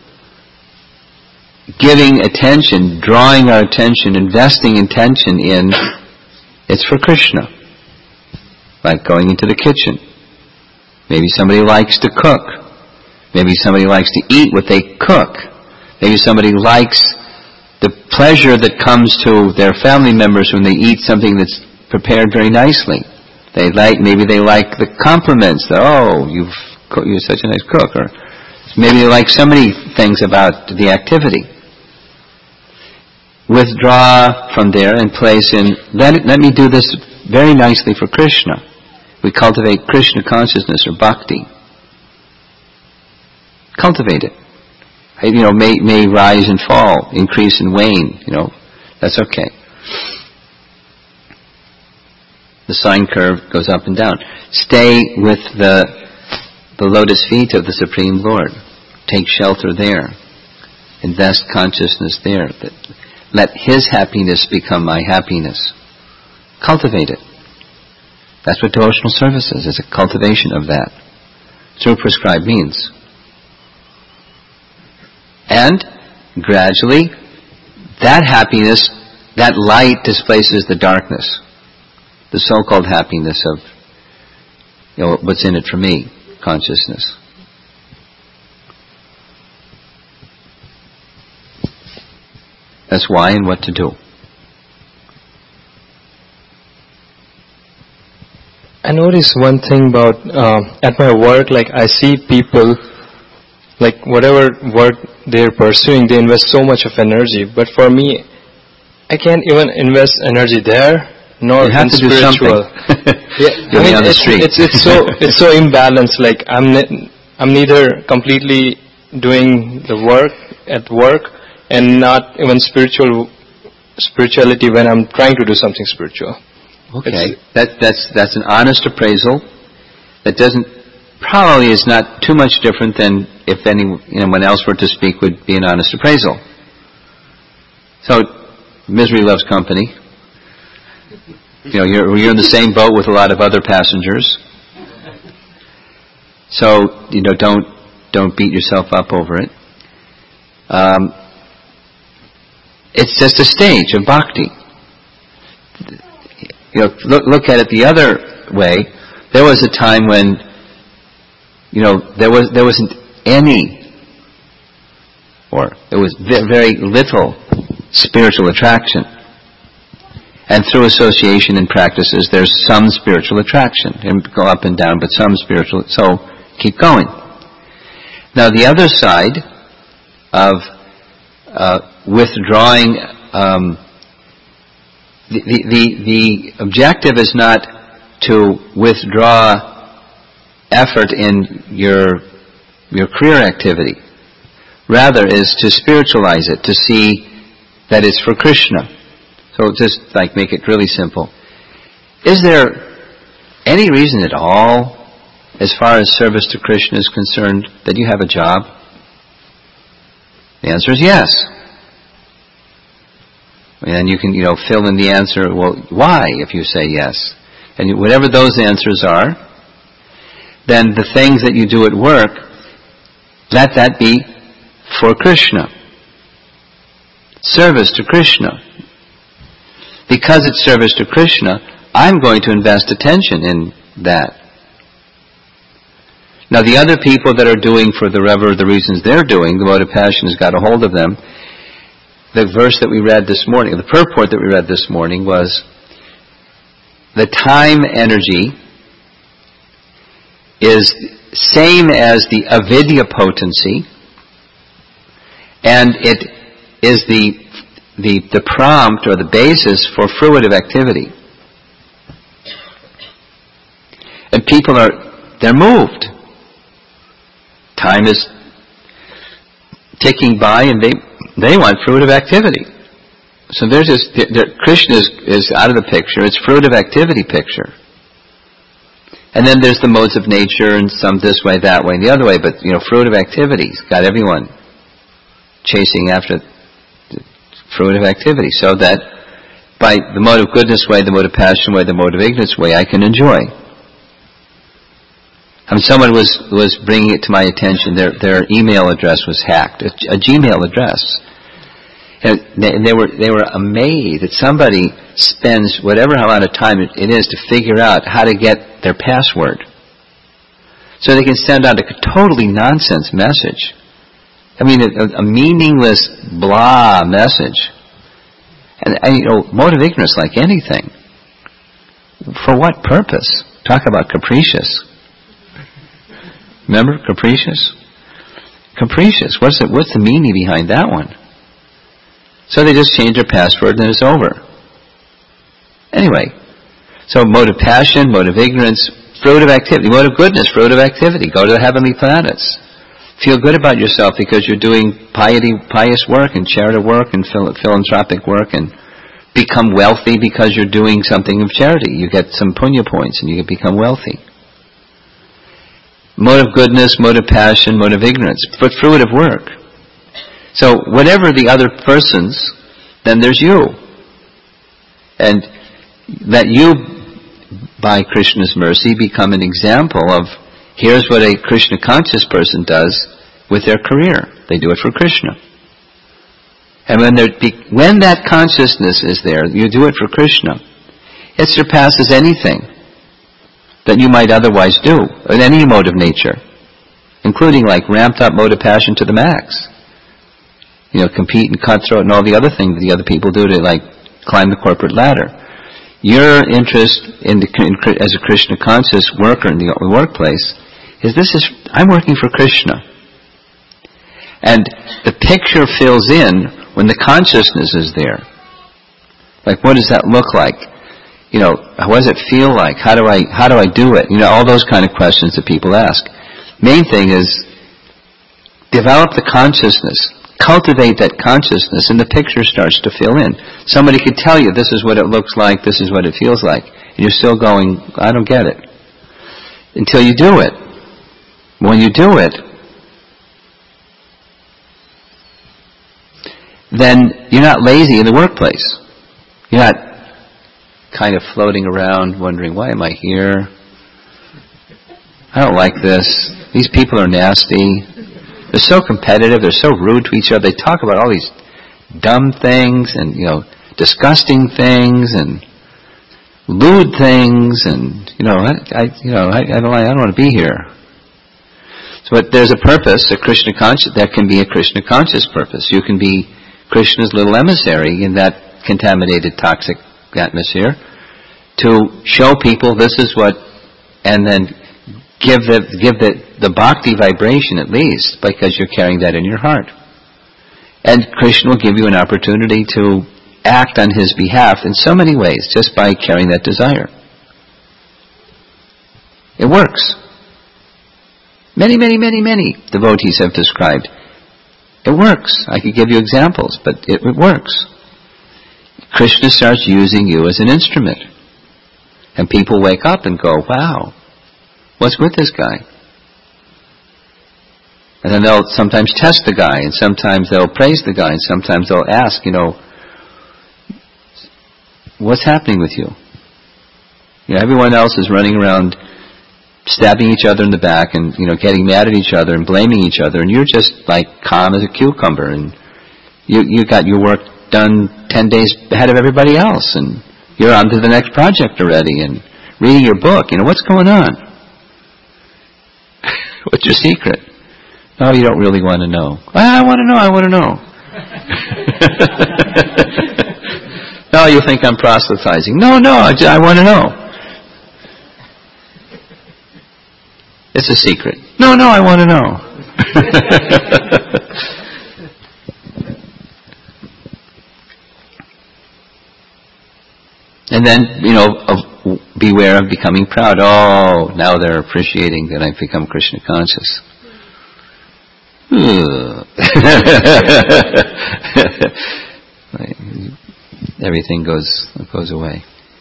giving attention, drawing our attention, investing attention in, it's for Krishna. Like going into the kitchen. Maybe somebody likes to cook. Maybe somebody likes to eat what they cook. Maybe somebody likes the pleasure that comes to their family members when they eat something that's prepared very nicely. They like, maybe they like the compliments that, oh, you've, you're such a nice cook. Or maybe they like so many things about the activity. Withdraw from there and place in, let, it, let me do this very nicely for Krishna. We cultivate Krishna consciousness or bhakti. Cultivate it. You know, may, may rise and fall, increase and wane, you know, that's okay. The sine curve goes up and down. Stay with the, the lotus feet of the Supreme Lord. Take shelter there. Invest consciousness there. Let His happiness become my happiness. Cultivate it. That's what devotional service is. It's a cultivation of that through prescribed means. And gradually, that happiness, that light displaces the darkness. The so-called happiness of, you know, what's in it for me, consciousness. That's why and what to do. I noticed one thing about, uh, at my work, like I see people, like whatever work they're pursuing, they invest so much of energy. But for me, I can't even invest energy there, nor you have in to spiritual. Do something. Yeah, I mean, on the it's, street. it's it's so it's so imbalanced. Like I'm ne- I'm neither completely doing the work at work and not even spiritual spirituality when I'm trying to do something spiritual. Okay, that, that's that's an honest appraisal. That doesn't probably is not too much different than if anyone else were to speak would be an honest appraisal. So, misery loves company. You know, you're you're in the same boat with a lot of other passengers. So, you know, don't don't beat yourself up over it. Um, it's just a stage of bhakti. You know, look, look at it the other way. There was a time when, you know, there was there wasn't any, or there was very little spiritual attraction. And through association and practices, there's some spiritual attraction. And go up and down, but some spiritual. So keep going. Now the other side of uh, withdrawing. Um, The, the, the objective is not to withdraw effort in your, your career activity. Rather is to spiritualize it, to see that it's for Krishna. So just like make it really simple. Is there any reason at all, as far as service to Krishna is concerned, that you have a job? The answer is yes. And you can, you know, fill in the answer, well, why, if you say yes. And you, whatever those answers are, then the things that you do at work, let that be for Krishna. Service to Krishna. Because it's service to Krishna, I'm going to invest attention in that. Now the other people that are doing for the whatever the reasons they're doing, the mode of passion has got a hold of them. The verse that we read this morning, the purport that we read this morning was, the time energy is same as the avidya potency, and it is the, the, the prompt or the basis for fruitive activity. And people are, they're moved. Time is ticking by and they, they want fruitive activity. So there's this, the, the, Krishna is, is out of the picture, it's fruitive activity picture. And then there's the modes of nature and some this way, that way, and the other way, but, you know, fruitive activity's got everyone chasing after fruitive activity, so that by the mode of goodness way, the mode of passion way, the mode of ignorance way, I can enjoy. I mean, someone was, was bringing it to my attention, their, their email address was hacked, a, a Gmail address. And they were, they were amazed that somebody spends whatever amount of time it is to figure out how to get their password. So they can send out a totally nonsense message. I mean, a, a meaningless blah message. And, and, you know, mode of ignorance like anything. For what purpose? Talk about capricious. Remember, capricious? Capricious. What's the, what's the meaning behind that one? So they just change their password and it's over. Anyway, so mode of passion, mode of ignorance, fruitive activity, mode of goodness, fruitive activity. Go to the heavenly planets. Feel good about yourself because you're doing piety, pious work and charitable work and phil- philanthropic work, and become wealthy because you're doing something of charity. You get some punya points and you become wealthy. Mode of goodness, mode of passion, mode of ignorance, but fruitive work. So whatever the other persons, then there's you. And let you, by Krishna's mercy, become an example of, here's what a Krishna conscious person does with their career. They do it for Krishna. And when, when that consciousness is there, you do it for Krishna, it surpasses anything that you might otherwise do in any mode of nature, including like ramped up mode of passion to the max. You know, compete and cutthroat and all the other things that the other people do to like climb the corporate ladder. Your interest in the, in, as a Krishna conscious worker in the workplace is this is, I'm working for Krishna. And the picture fills in when the consciousness is there. Like, what does that look like? You know, what does it feel like? How do I, how do I do it? You know, all those kind of questions that people ask. Main thing is, develop the consciousness. Cultivate that consciousness and the picture starts to fill in. Somebody could tell you, this is what it looks like, this is what it feels like. And you're still going, I don't get it. Until you do it. When you do it, then you're not lazy in the workplace. You're not kind of floating around wondering, why am I here? I don't like this. These people are nasty. They're so competitive, they're so rude to each other, they talk about all these dumb things and, you know, disgusting things and lewd things and, you know, I, I you know, I, I don't I don't want to be here. So but there's a purpose, a Krishna conscious, that can be a Krishna conscious purpose. You can be Krishna's little emissary in that contaminated, toxic atmosphere to show people this is what, and then give the give the, the bhakti vibration at least, because you're carrying that in your heart. And Krishna will give you an opportunity to act on his behalf in so many ways, just by carrying that desire. It works. Many, many, many, many devotees have described. It works. I could give you examples, but it, it works. Krishna starts using you as an instrument. And people wake up and go, wow, what's with this guy? And then they'll sometimes test the guy, and sometimes they'll praise the guy, and sometimes they'll ask, you know, what's happening with you? You know, everyone else is running around stabbing each other in the back and, you know, getting mad at each other and blaming each other, and you're just like calm as a cucumber, and you you got your work done ten days ahead of everybody else, and you're on to the next project already, and reading your book. You know, what's going on? What's your secret? Oh, you don't really want to know. Ah, I want to know, I want to know. No, you think I'm proselytizing. No, no, I, I want to know. It's a secret. No, no, I want to know. And then, you know, of, beware of becoming proud. Oh, now they're appreciating that I've become Krishna conscious. Everything goes goes away.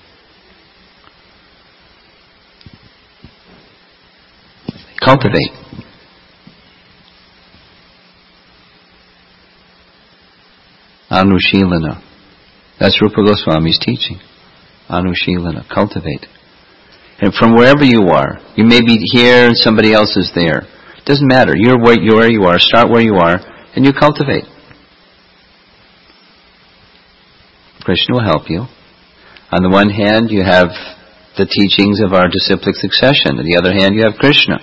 Cultivate. Anushilana. That's Rupa Goswami's teaching. Anushilana. Cultivate. And from wherever you are, you may be here and somebody else is there. It doesn't matter. You're where you, where you are. Start where you are and you cultivate. Krishna will help you. On the one hand, you have the teachings of our disciplic succession. On the other hand, you have Krishna.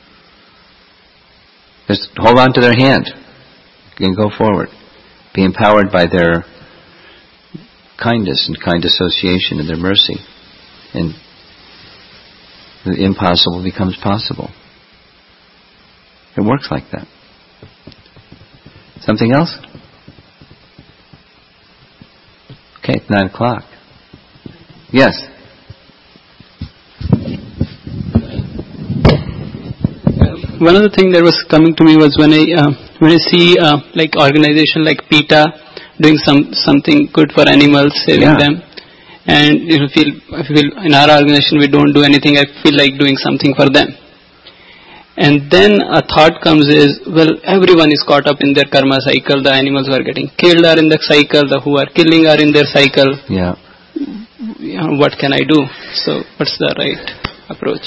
Just hold on to their hand. You can go forward. Be empowered by their kindness and kind association and their mercy. And the impossible becomes possible. It works like that. Something else? Okay, it's nine o'clock. Yes? One of the things that was coming to me was when I uh, when I see uh, like organization like PETA doing some something good for animals, saving Yeah. them, and if you feel if you feel in our organization we don't do anything, I feel like doing something for them. And then a thought comes is, well, everyone is caught up in their karma cycle. The animals who are getting killed are in the cycle. The who are killing are in their cycle. Yeah. You know, what can I do? So, what's the right approach?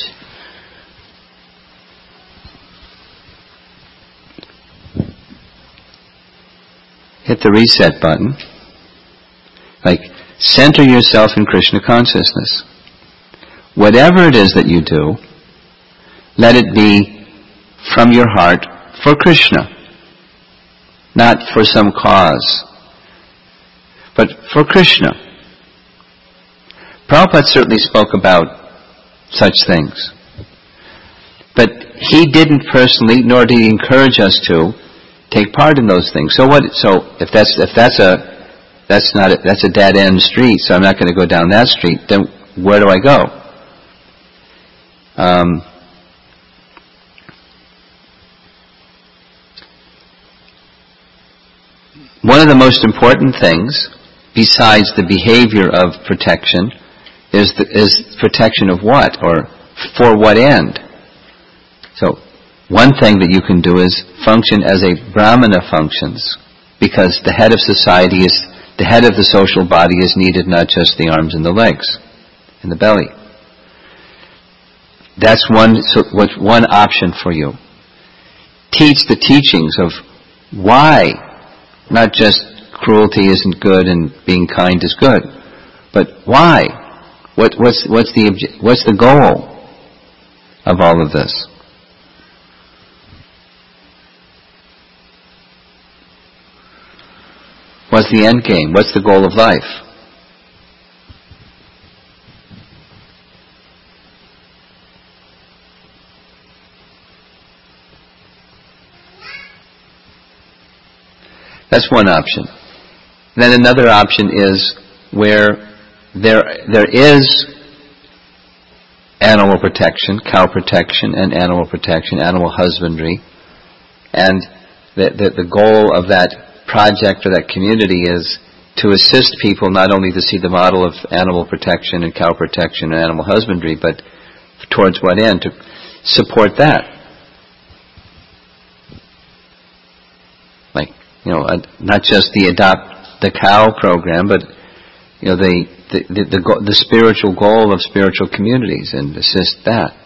Hit the reset button. Like, center yourself in Krishna consciousness. Whatever it is that you do, let it be from your heart for Krishna. Not for some cause, but for Krishna. Prabhupada certainly spoke about such things. But he didn't personally, nor did he encourage us to, take part in those things. So what? So if that's if that's a that's not a, that's a dead end street. So I'm not going to go down that street. Then where do I go? Um, one of the most important things, besides the behavior of protection, is the, is protection of what, or for what end? So. One thing that you can do is function as a brahmana functions, because the head of society is, the head of the social body is needed, not just the arms and the legs and the belly. That's one, so what's one option for you. Teach the teachings of why, not just cruelty isn't good and being kind is good, but why? What, what's, what's the obje- what's the goal of all of this? What's the end game? What's the goal of life? That's one option. Then another option is where there there is animal protection, cow protection, and animal protection, animal husbandry, and the the, the goal of that project or that community is to assist people not only to see the model of animal protection and cow protection and animal husbandry, but towards what end? To support that. Like, you know, not just the Adopt the Cow program, but, you know, the the, the, the, the spiritual goal of spiritual communities, and assist that.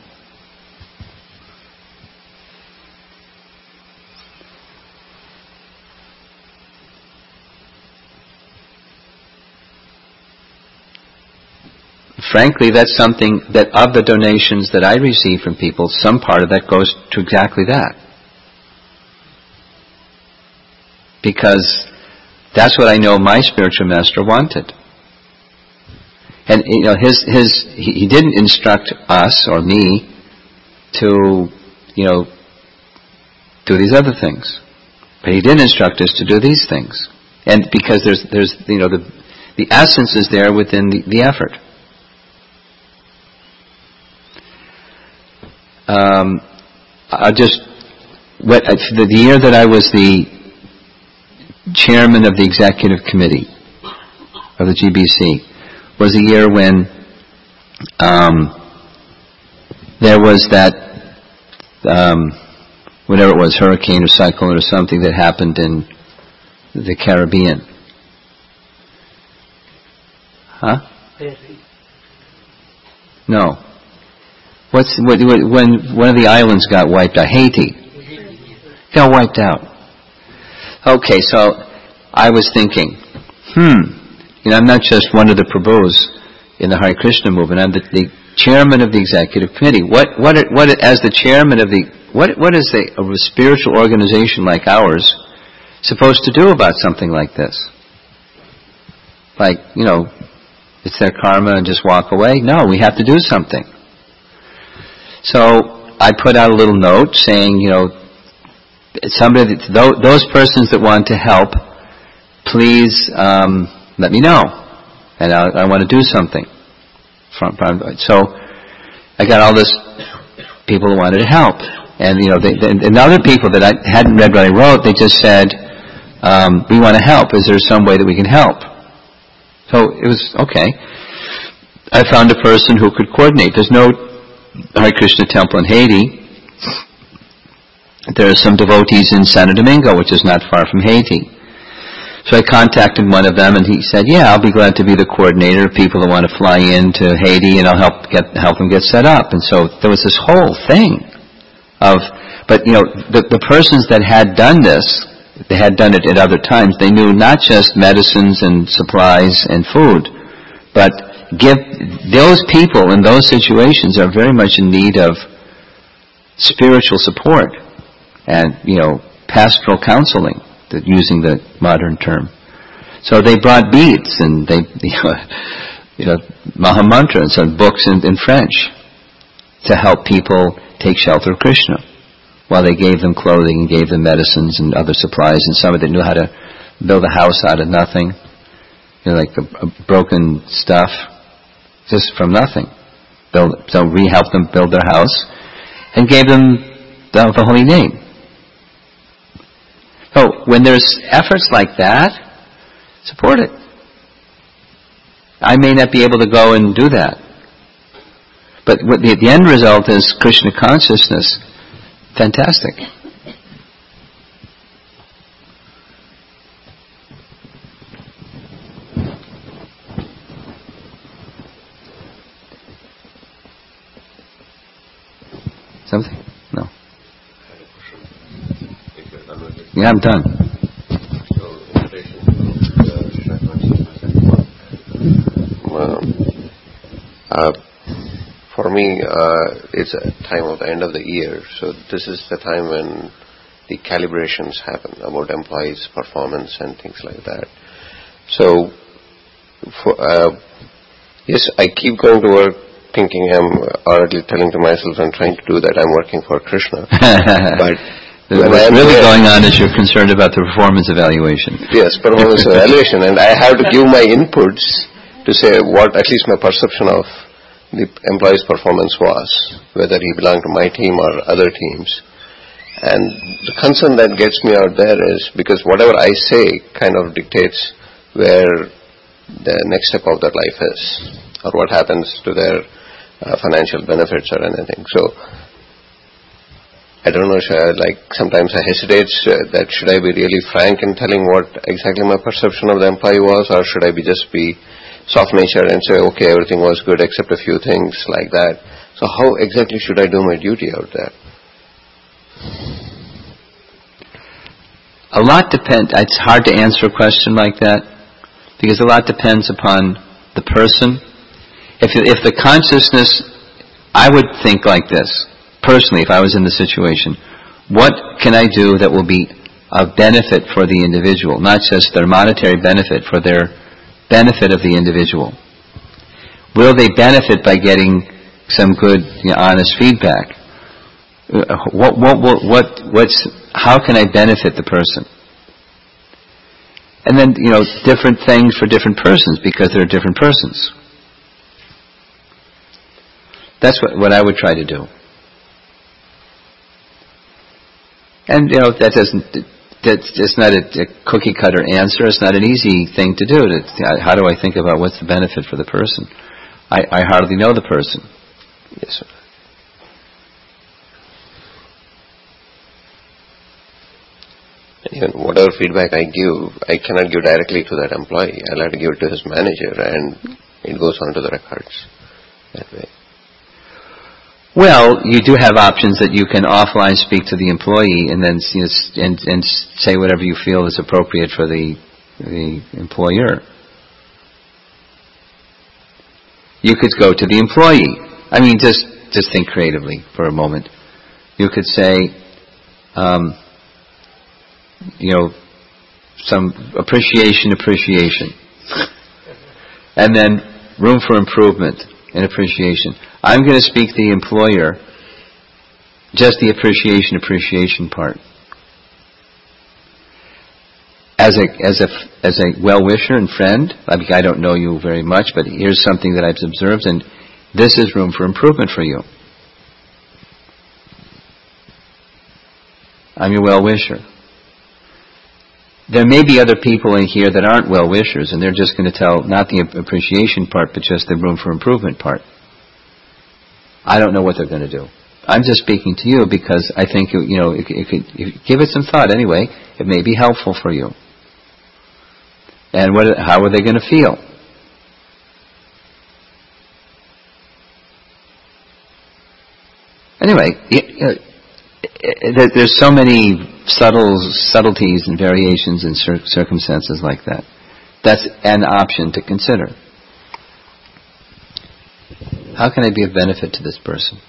Frankly, that's something that of the donations that I receive from people, some part of that goes to exactly that. Because that's what I know my spiritual master wanted. And, you know, his, his, he, he didn't instruct us or me to, you know, do these other things. But he did instruct us to do these things. And because there's, there's, you know, the, the essence is there within the, the effort. Um, I just, what, the, the year that I was the chairman of the executive committee of the G B C was a year when um, there was that, um, whatever it was, hurricane or cyclone or something that happened in the Caribbean. Huh? No. What's what, when one of the islands got wiped out? Haiti got wiped out. Okay, so I was thinking, hmm, you know, I'm not just one of the Prabhus in the Hare Krishna movement. I'm the, the chairman of the executive committee. What, what, what, as the chairman of the, what, what is a, a spiritual organization like ours supposed to do about something like this? Like, you know, it's their karma and just walk away? No, we have to do something. So I put out a little note saying, you know, somebody, those persons that want to help, please um, let me know, and I, I want to do something. So I got all this people who wanted to help, and you know, they, and other people that I hadn't read what I wrote, they just said, um, "We want to help. Is there some way that we can help?" So it was okay. I found a person who could coordinate. There's no Hare Krishna temple in Haiti. There are some devotees in Santo Domingo, which is not far from Haiti. So I contacted one of them, and he said, "Yeah, I'll be glad to be the coordinator of people that want to fly into Haiti, and I'll help get help them get set up." And so there was this whole thing of, but you know, the the persons that had done this, they had done it at other times. They knew not just medicines and supplies and food, but give those people in those situations are very much in need of spiritual support and, you know, pastoral counseling, using the modern term. So they brought beads and they, you know, Maha Mantras and books in, in French to help people take shelter of Krishna, while they gave them clothing and gave them medicines and other supplies, and somebody that knew how to build a house out of nothing, you know, like a, a broken stuff, just from nothing. Build, so we helped them build their house and gave them the, the holy name. So when there's efforts like that, support it. I may not be able to go and do that, but what the, the end result is Krishna consciousness. Fantastic. Something? No. Yeah, I'm done. Well, uh, for me, uh, it's a time of the end of the year, so this is the time when the calibrations happen about employees' performance and things like that. So, for, uh, yes, I keep going to work thinking I'm already telling to myself I'm trying to do that, I'm working for Krishna. But what's really there, going on is you're concerned about the performance evaluation. Yes, performance evaluation, and I have to give my inputs to say what at least my perception of the employee's performance was, whether he belonged to my team or other teams. And the concern that gets me out there is because whatever I say kind of dictates where the next step of their life is, or what happens to their uh, financial benefits or anything. So I don't know, like sometimes I hesitate uh, that should I be really frank in telling what exactly my perception of the employee was, or should I be just be soft-natured and say, okay, everything was good except a few things like that. So how exactly should I do my duty out there? A lot depends. It's hard to answer a question like that because a lot depends upon the person. If if the consciousness, I would think like this. Personally, if I was in the situation, what can I do that will be of benefit for the individual, not just their monetary benefit, for their benefit of the individual? Will they benefit by getting some good, you know, honest feedback? What, what, what, what, what's, how can I benefit the person? And then, you know, different things for different persons because they're different persons. That's what, what I would try to do. And, you know, that doesn't, that's it's not a, a cookie cutter answer. It's not an easy thing to do. To, how do I think about what's the benefit for the person? I, I hardly know the person. Yes, sir. Even whatever feedback I give, I cannot give directly to that employee. I'll have to give it to his manager, and it goes on to the records that way. Well, you do have options that you can offline speak to the employee and then, you know, and, and say whatever you feel is appropriate for the the employer. You could go to the employee. I mean, just just think creatively for a moment. You could say, um, you know, some appreciation, appreciation, and then room for improvement and appreciation. I'm going to speak to the employer, just the appreciation, appreciation part. As a as a as a well-wisher and friend, I mean, I don't know you very much, but here's something that I've observed, and this is room for improvement for you. I'm your well-wisher. There may be other people in here that aren't well-wishers, and they're just going to tell not the appreciation part, but just the room for improvement part. I don't know what they're going to do. I'm just speaking to you because I think, you know, it, it could, if you give it some thought anyway, it may be helpful for you. And what? How are they going to feel? Anyway, you know, there's so many subtle subtleties and variations in cir- circumstances like that. That's an option to consider. How can I be of benefit to this person?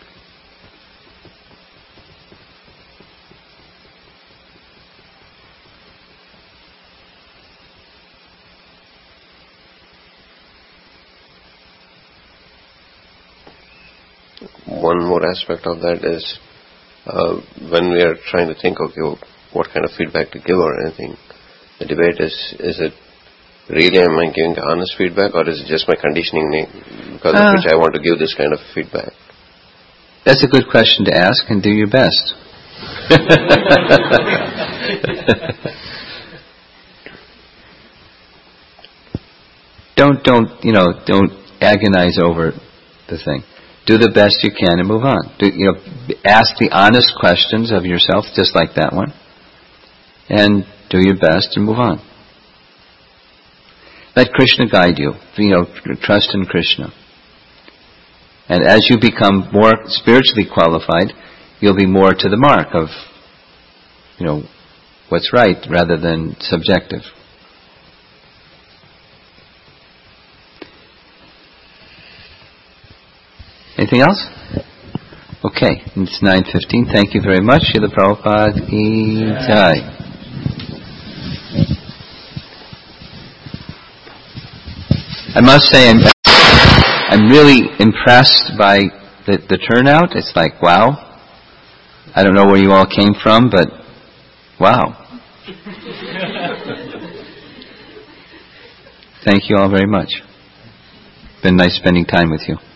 One more aspect of that is uh, when we are trying to think, okay, what kind of feedback to give or anything, the debate is, is it really am I giving honest feedback, or is it just my conditioning because uh, of which I want to give this kind of feedback? That's a good question to ask, and do your best. don't don't you know don't agonize over the thing. Do the best you can and move on. Do, you know, ask the honest questions of yourself, just like that one, and do your best and move on. Let Krishna guide you. You know, trust in Krishna. And as you become more spiritually qualified, you'll be more to the mark of, you know, what's right rather than subjective. Anything else? Okay, it's nine fifteen. Thank you very much. Srila Prabhupada Ki Jai. I must say, I'm, I'm really impressed by the, the turnout. It's like, wow. I don't know where you all came from, but wow. Thank you all very much. Been nice spending time with you.